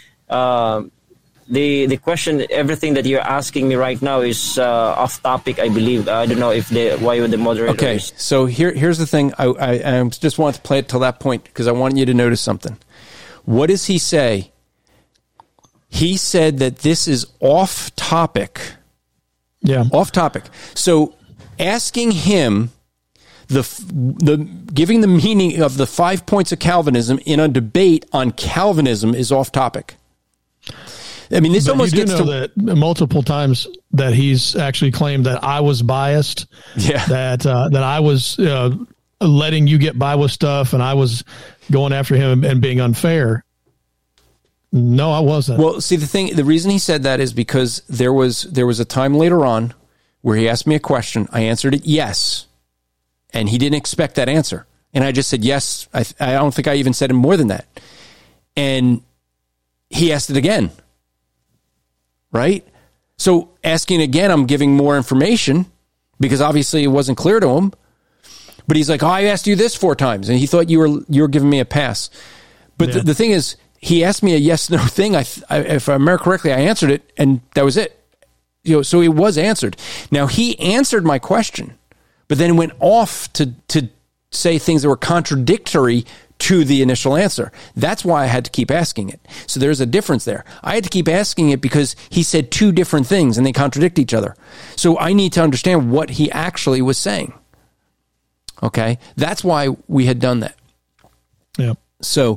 the question. Everything that you're asking me right now is off topic. I believe. I don't know if why the moderator. Okay, so here's the thing. I just want to play it till that point because I want you to notice something. What does he say? He said that this is off topic. Yeah, off topic. So asking him the giving the meaning of the 5 points of Calvinism in a debate on Calvinism is off topic. I mean, this almost gets to that multiple times that he's actually claimed that I was biased. Yeah, that I was letting you get by with stuff, and I was going after him and being unfair. No, I wasn't. Well, see, the reason he said that is because there was a time later on where he asked me a question. I answered it yes, and he didn't expect that answer, and I just said yes. I don't think I even said him more than that, and he asked it again. Right? So asking again, I'm giving more information because obviously it wasn't clear to him. But he's like, "Oh, I asked you this 4 times," and he thought you were giving me a pass. But the thing is, he asked me a yes/no thing. If I remember correctly, I answered it, and that was it. So it was answered. Now, he answered my question, but then went off to say things that were contradictory to the initial answer. That's why I had to keep asking it. So there's a difference there. I had to keep asking it because he said two different things and they contradict each other. So I need to understand what he actually was saying. Okay? That's why we had done that. Yeah. So,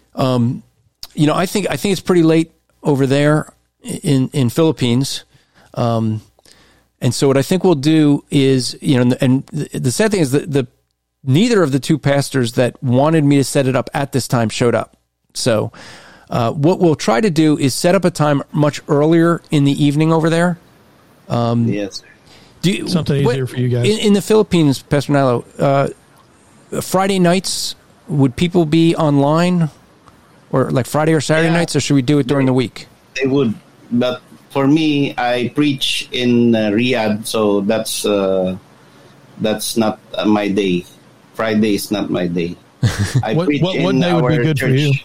I think it's pretty late over there in Philippines. And so what I think we'll do is, and the sad thing is that neither of the two pastors that wanted me to set it up at this time showed up. So what we'll try to do is set up a time much earlier in the evening over there. Yes. Something easier for you guys. In the Philippines, Pastor Nilo, Friday nights, would people be online? Or like Friday or Saturday nights, or should we do it during the week? They would, but for me, I preach in Riyadh, so that's not my day. Friday is not my day. I preach what in day would be our good church.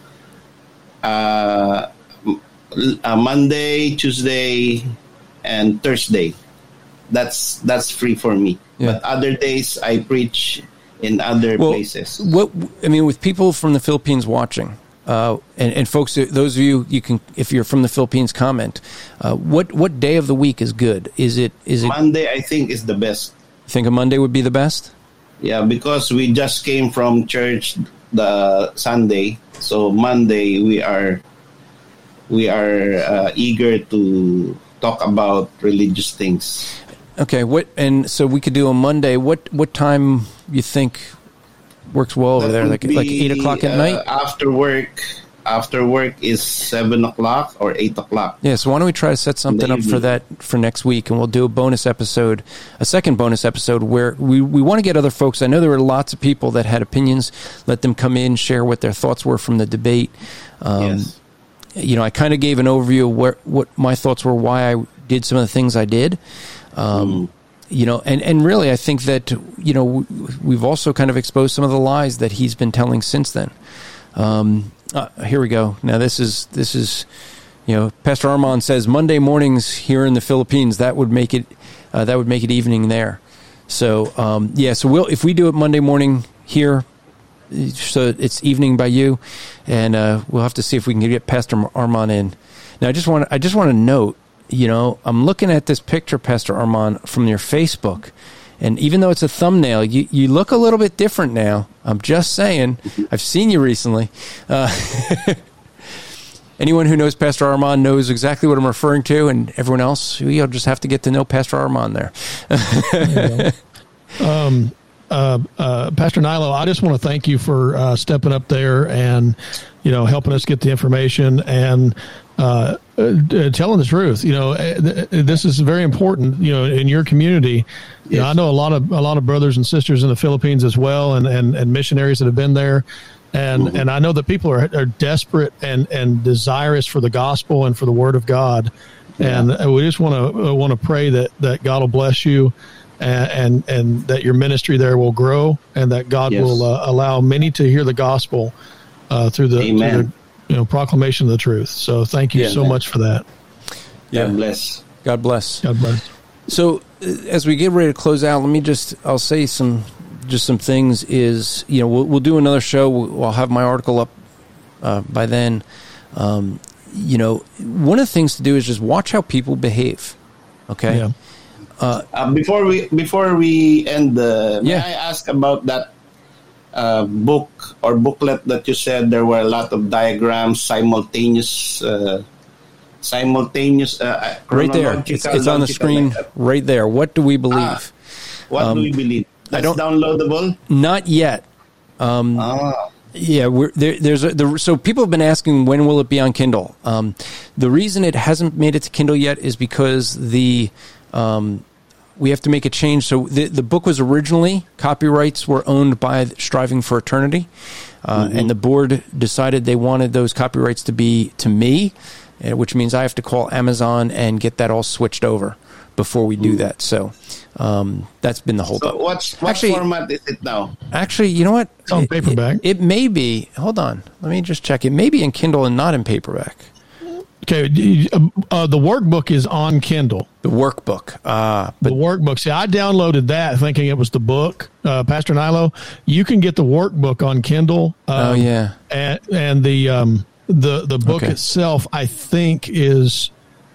for you? Monday, Tuesday, and Thursday. That's free for me. Yeah. But other days, I preach in other places. With people from the Philippines watching, and folks, those of you can, if you're from the Philippines, comment. What day of the week is good? Is it Monday? I think is the best. Think a Monday would be the best? Yeah, because we just came from church the Sunday, so Monday we are eager to talk about religious things. Okay, so we could do a Monday. What time you think works well over there? Like 8:00 at night? After work is 7:00 or 8:00. Yeah, so why don't we try to set something up for that for next week, and we'll do a second bonus episode where we want to get other folks. I know there were lots of people that had opinions. Let them come in, share what their thoughts were from the debate. Yes. I kind of gave an overview of what my thoughts were, why I did some of the things I did. And really, I think that, we've also kind of exposed some of the lies that he's been telling since then. Here we go. Now this is, Pastor Armand says Monday mornings here in the Philippines, that would make it evening there. So, so if we do it Monday morning here, so it's evening by you, and we'll have to see if we can get Pastor Armand in. Now, I just want to note, I'm looking at this picture, Pastor Armand, from your Facebook, and even though it's a thumbnail, you look a little bit different now. I'm just saying. I've seen you recently. Anyone who knows Pastor Armand knows exactly what I'm referring to, and everyone else, you'll just have to get to know Pastor Armand there. Pastor Nilo, I just want to thank you for stepping up there and helping us get the information and telling the truth. This is very important. In your community. Yes. I know a lot of brothers and sisters in the Philippines as well, and missionaries that have been there, and I know that people are desperate and desirous for the gospel and for the Word of God, and we just want to pray that God will bless you. And that your ministry there will grow, and that God will allow many to hear the gospel through the proclamation of the truth. So thank you so much for that. God bless. God bless. God bless. So as we get ready to close out, I'll say some things. Is we'll do another show. I'll have my article up by then. One of the things to do is just watch how people behave. Okay. Yeah. Before we end, may I ask about that book or booklet that you said there were a lot of diagrams, simultaneous. Right there. It's on the screen right there. What do we believe? What do we believe? That's downloadable? Not yet. Yeah, so people have been asking, when will it be on Kindle? The reason it hasn't made it to Kindle yet is because we have to make a change. So the book was originally, copyrights were owned by Striving for Eternity, and the board decided they wanted those copyrights to be to me. which means I have to call Amazon and get that all switched over before we do that. So that's been the whole So thing. what format is it now? Actually, you know what? It's on paperback. It may be. Hold on. Let me just check. It may be in Kindle and not in paperback. Okay, the workbook is on Kindle. The workbook. The workbook. See, I downloaded that thinking it was the book, Pastor Nilo. You can get the workbook on Kindle. Oh yeah. And the book Okay. itself, I think, is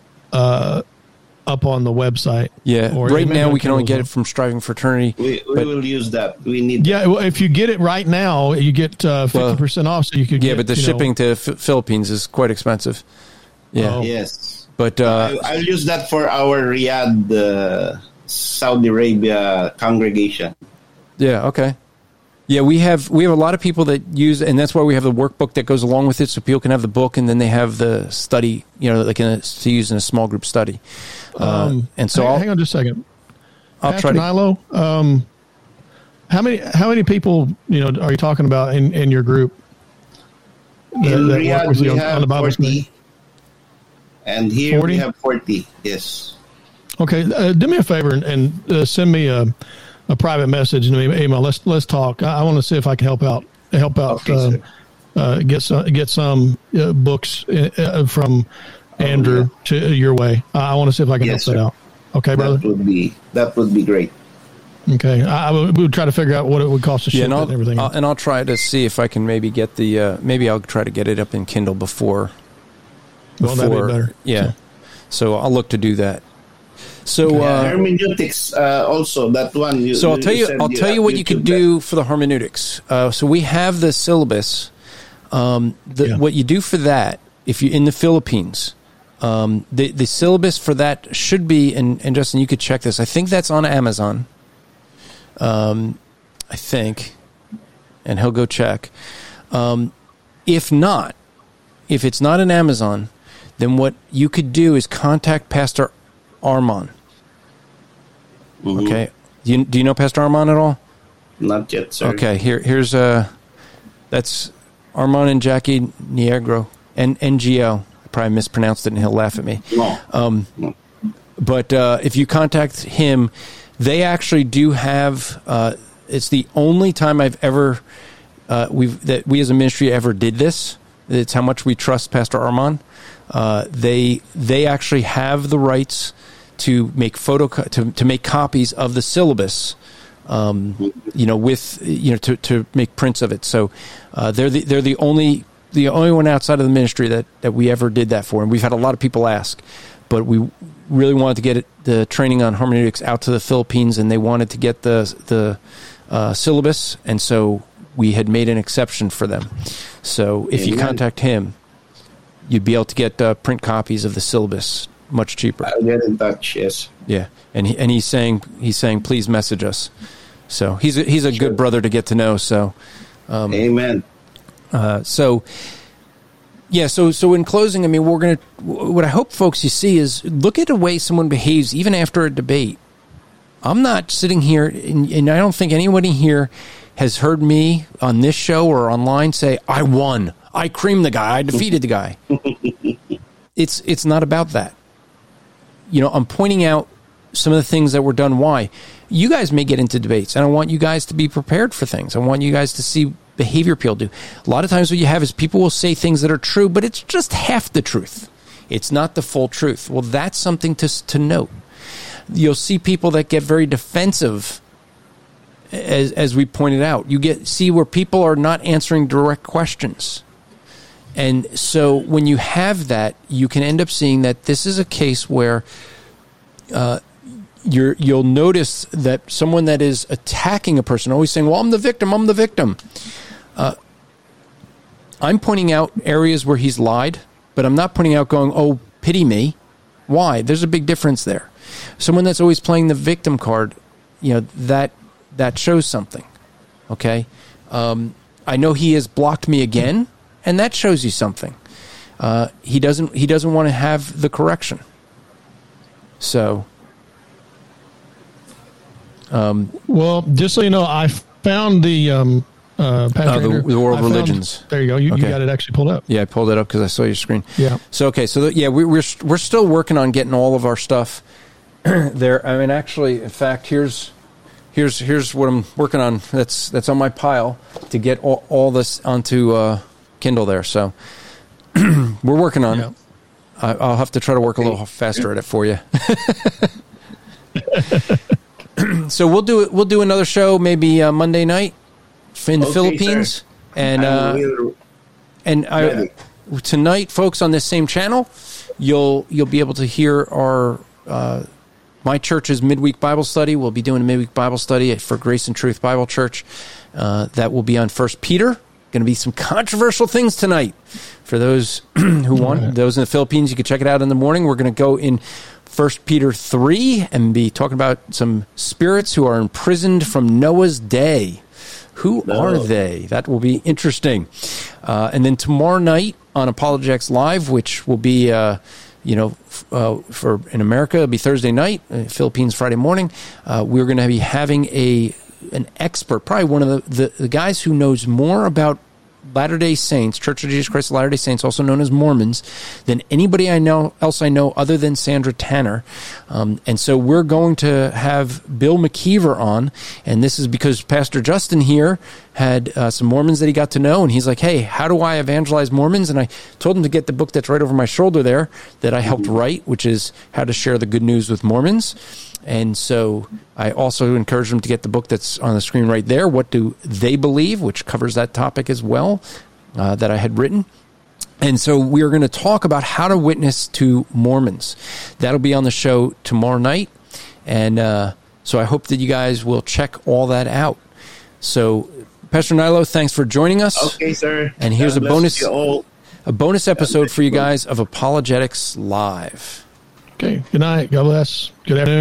up on the website. Yeah. Or Right maybe now, on we can only Kindle get as it from Striving Fraternity. We But- will use that. We need. Yeah, well, if you get it right now, you get 50% off. So you could Yeah, get, but the shipping to Philippines is quite expensive. Yeah. Oh. Yes. But I'll use that for our Riyadh, Saudi Arabia congregation. yeah, okay. Yeah, we have a lot of people that use, and that's why we have the workbook that goes along with it, so people can have the book and then they have the study, they can to use in a small group study. And so hang on just a second. I'll Pastor try to. Nilo, how many people are you talking about in your group? In that work Riyadh, with we you on have the Bible 40. study? And here 40? we have 40. Yes. Okay, do me a favor and send me a private message and an email. Let's talk. I want to see if I can help out. Okay, Get some books from Andrew to your way. I want to see if I can Yes, help that sir. out. Okay, brother. That would be great. Okay, I would try to figure out what it would cost to ship Yeah, it and everything. and I'll try to see if I can maybe get the. Maybe I'll try to get it up in Kindle before. Well, that'd be better. Yeah. So I'll look to do that. So hermeneutics also, that one. So I'll tell you. said I'll tell you what you YouTube could do for the hermeneutics. So we have the syllabus. What you do for that, if you're in the Philippines, the syllabus for that should be, and Justin, you could check this. I think that's on Amazon. I think, and he'll go check. If not, if it's not in Amazon, then what you could do is contact Pastor Armand. Mhm. Okay. Do you know Pastor Armand at all? Not yet, sir. Okay. Here's that's Armand and Jackie Niegro and NGO. I probably mispronounced it, and he'll laugh at me. No. But if you contact him, they actually do have. It's the only time I've ever we as a ministry ever did this. It's how much we trust Pastor Armand. They actually have the rights to make to make copies of the syllabus. To make prints of it. So they're the only one outside of the ministry that we ever did that for, and we've had a lot of people ask, but we really wanted to get the training on hermeneutics out to the Philippines, and they wanted to get the syllabus, and so we had made an exception for them. So if you contact him, you'd be able to get print copies of the syllabus much cheaper. I'll get in touch. Yes. Yeah, and he's saying please message us. So he's a good brother to get to know. So, Amen. So in closing, I mean, what I hope folks you see is look at the way someone behaves even after a debate. I'm not sitting here, and I don't think anybody here has heard me on this show or online say, I won, I creamed the guy, I defeated the guy. It's not about that. I'm pointing out some of the things that were done. Why? You guys may get into debates, and I want you guys to be prepared for things. I want you guys to see behavior people do. A lot of times what you have is people will say things that are true, but it's just half the truth. It's not the full truth. Well, that's something to note. You'll see people that get very defensive, as we pointed out. See where people are not answering direct questions. And so when you have that, you can end up seeing that this is a case where you'll notice that someone that is attacking a person, always saying, well, I'm the victim. I'm pointing out areas where he's lied, but I'm not pointing out going, oh, pity me. Why? There's a big difference there. Someone that's always playing the victim card, that shows something. Okay? I know he has blocked me again, and that shows you something. He doesn't want to have the correction. So, well, just so you know, I found the Pastor Andrew? The World I found- Religions. There you go. You Okay. got it actually pulled up. Yeah, I pulled it up because I saw your screen. Yeah. So we're still working on getting all of our stuff there. I mean, actually, in fact, here's what I'm working on. That's on my pile to get all this onto Kindle there. So we're working on it. I'll have to try to work a little faster at it for you. So we'll do another show maybe Monday night in the Philippines, sir. tonight, folks, on this same channel, you'll be able to hear our my church's midweek Bible study. We'll be doing a midweek Bible study for Grace and Truth Bible Church. That will be on 1 Peter. Going to be some controversial things tonight for those who want. Those in the Philippines, you can check it out in the morning. We're going to go in 1 Peter 3 and be talking about some spirits who are imprisoned from Noah's day. Who are they? That will be interesting. And then tomorrow night on Apologetics Live, which will be, for in America, it'll be Thursday night, Philippines Friday morning. We're going to be having an expert, probably one of the guys who knows more about Latter-day Saints, Church of Jesus Christ of Latter-day Saints, also known as Mormons, than anybody I know other than Sandra Tanner. And so we're going to have Bill McKeever on, and this is because Pastor Justin here had some Mormons that he got to know, and he's like, hey, how do I evangelize Mormons? And I told him to get the book that's right over my shoulder there that I helped write, which is How to Share the Good News with Mormons. And so I also encouraged them to get the book that's on the screen right there, What Do They Believe?, which covers that topic as well, that I had written. And so we are going to talk about how to witness to Mormons. That'll be on the show tomorrow night. And so I hope that you guys will check all that out. So, Pastor Nilo, thanks for joining us. Okay, sir. And here's God bless you all. a bonus episode for you guys of Apologetics Live. Okay. Good night. God bless. Good afternoon.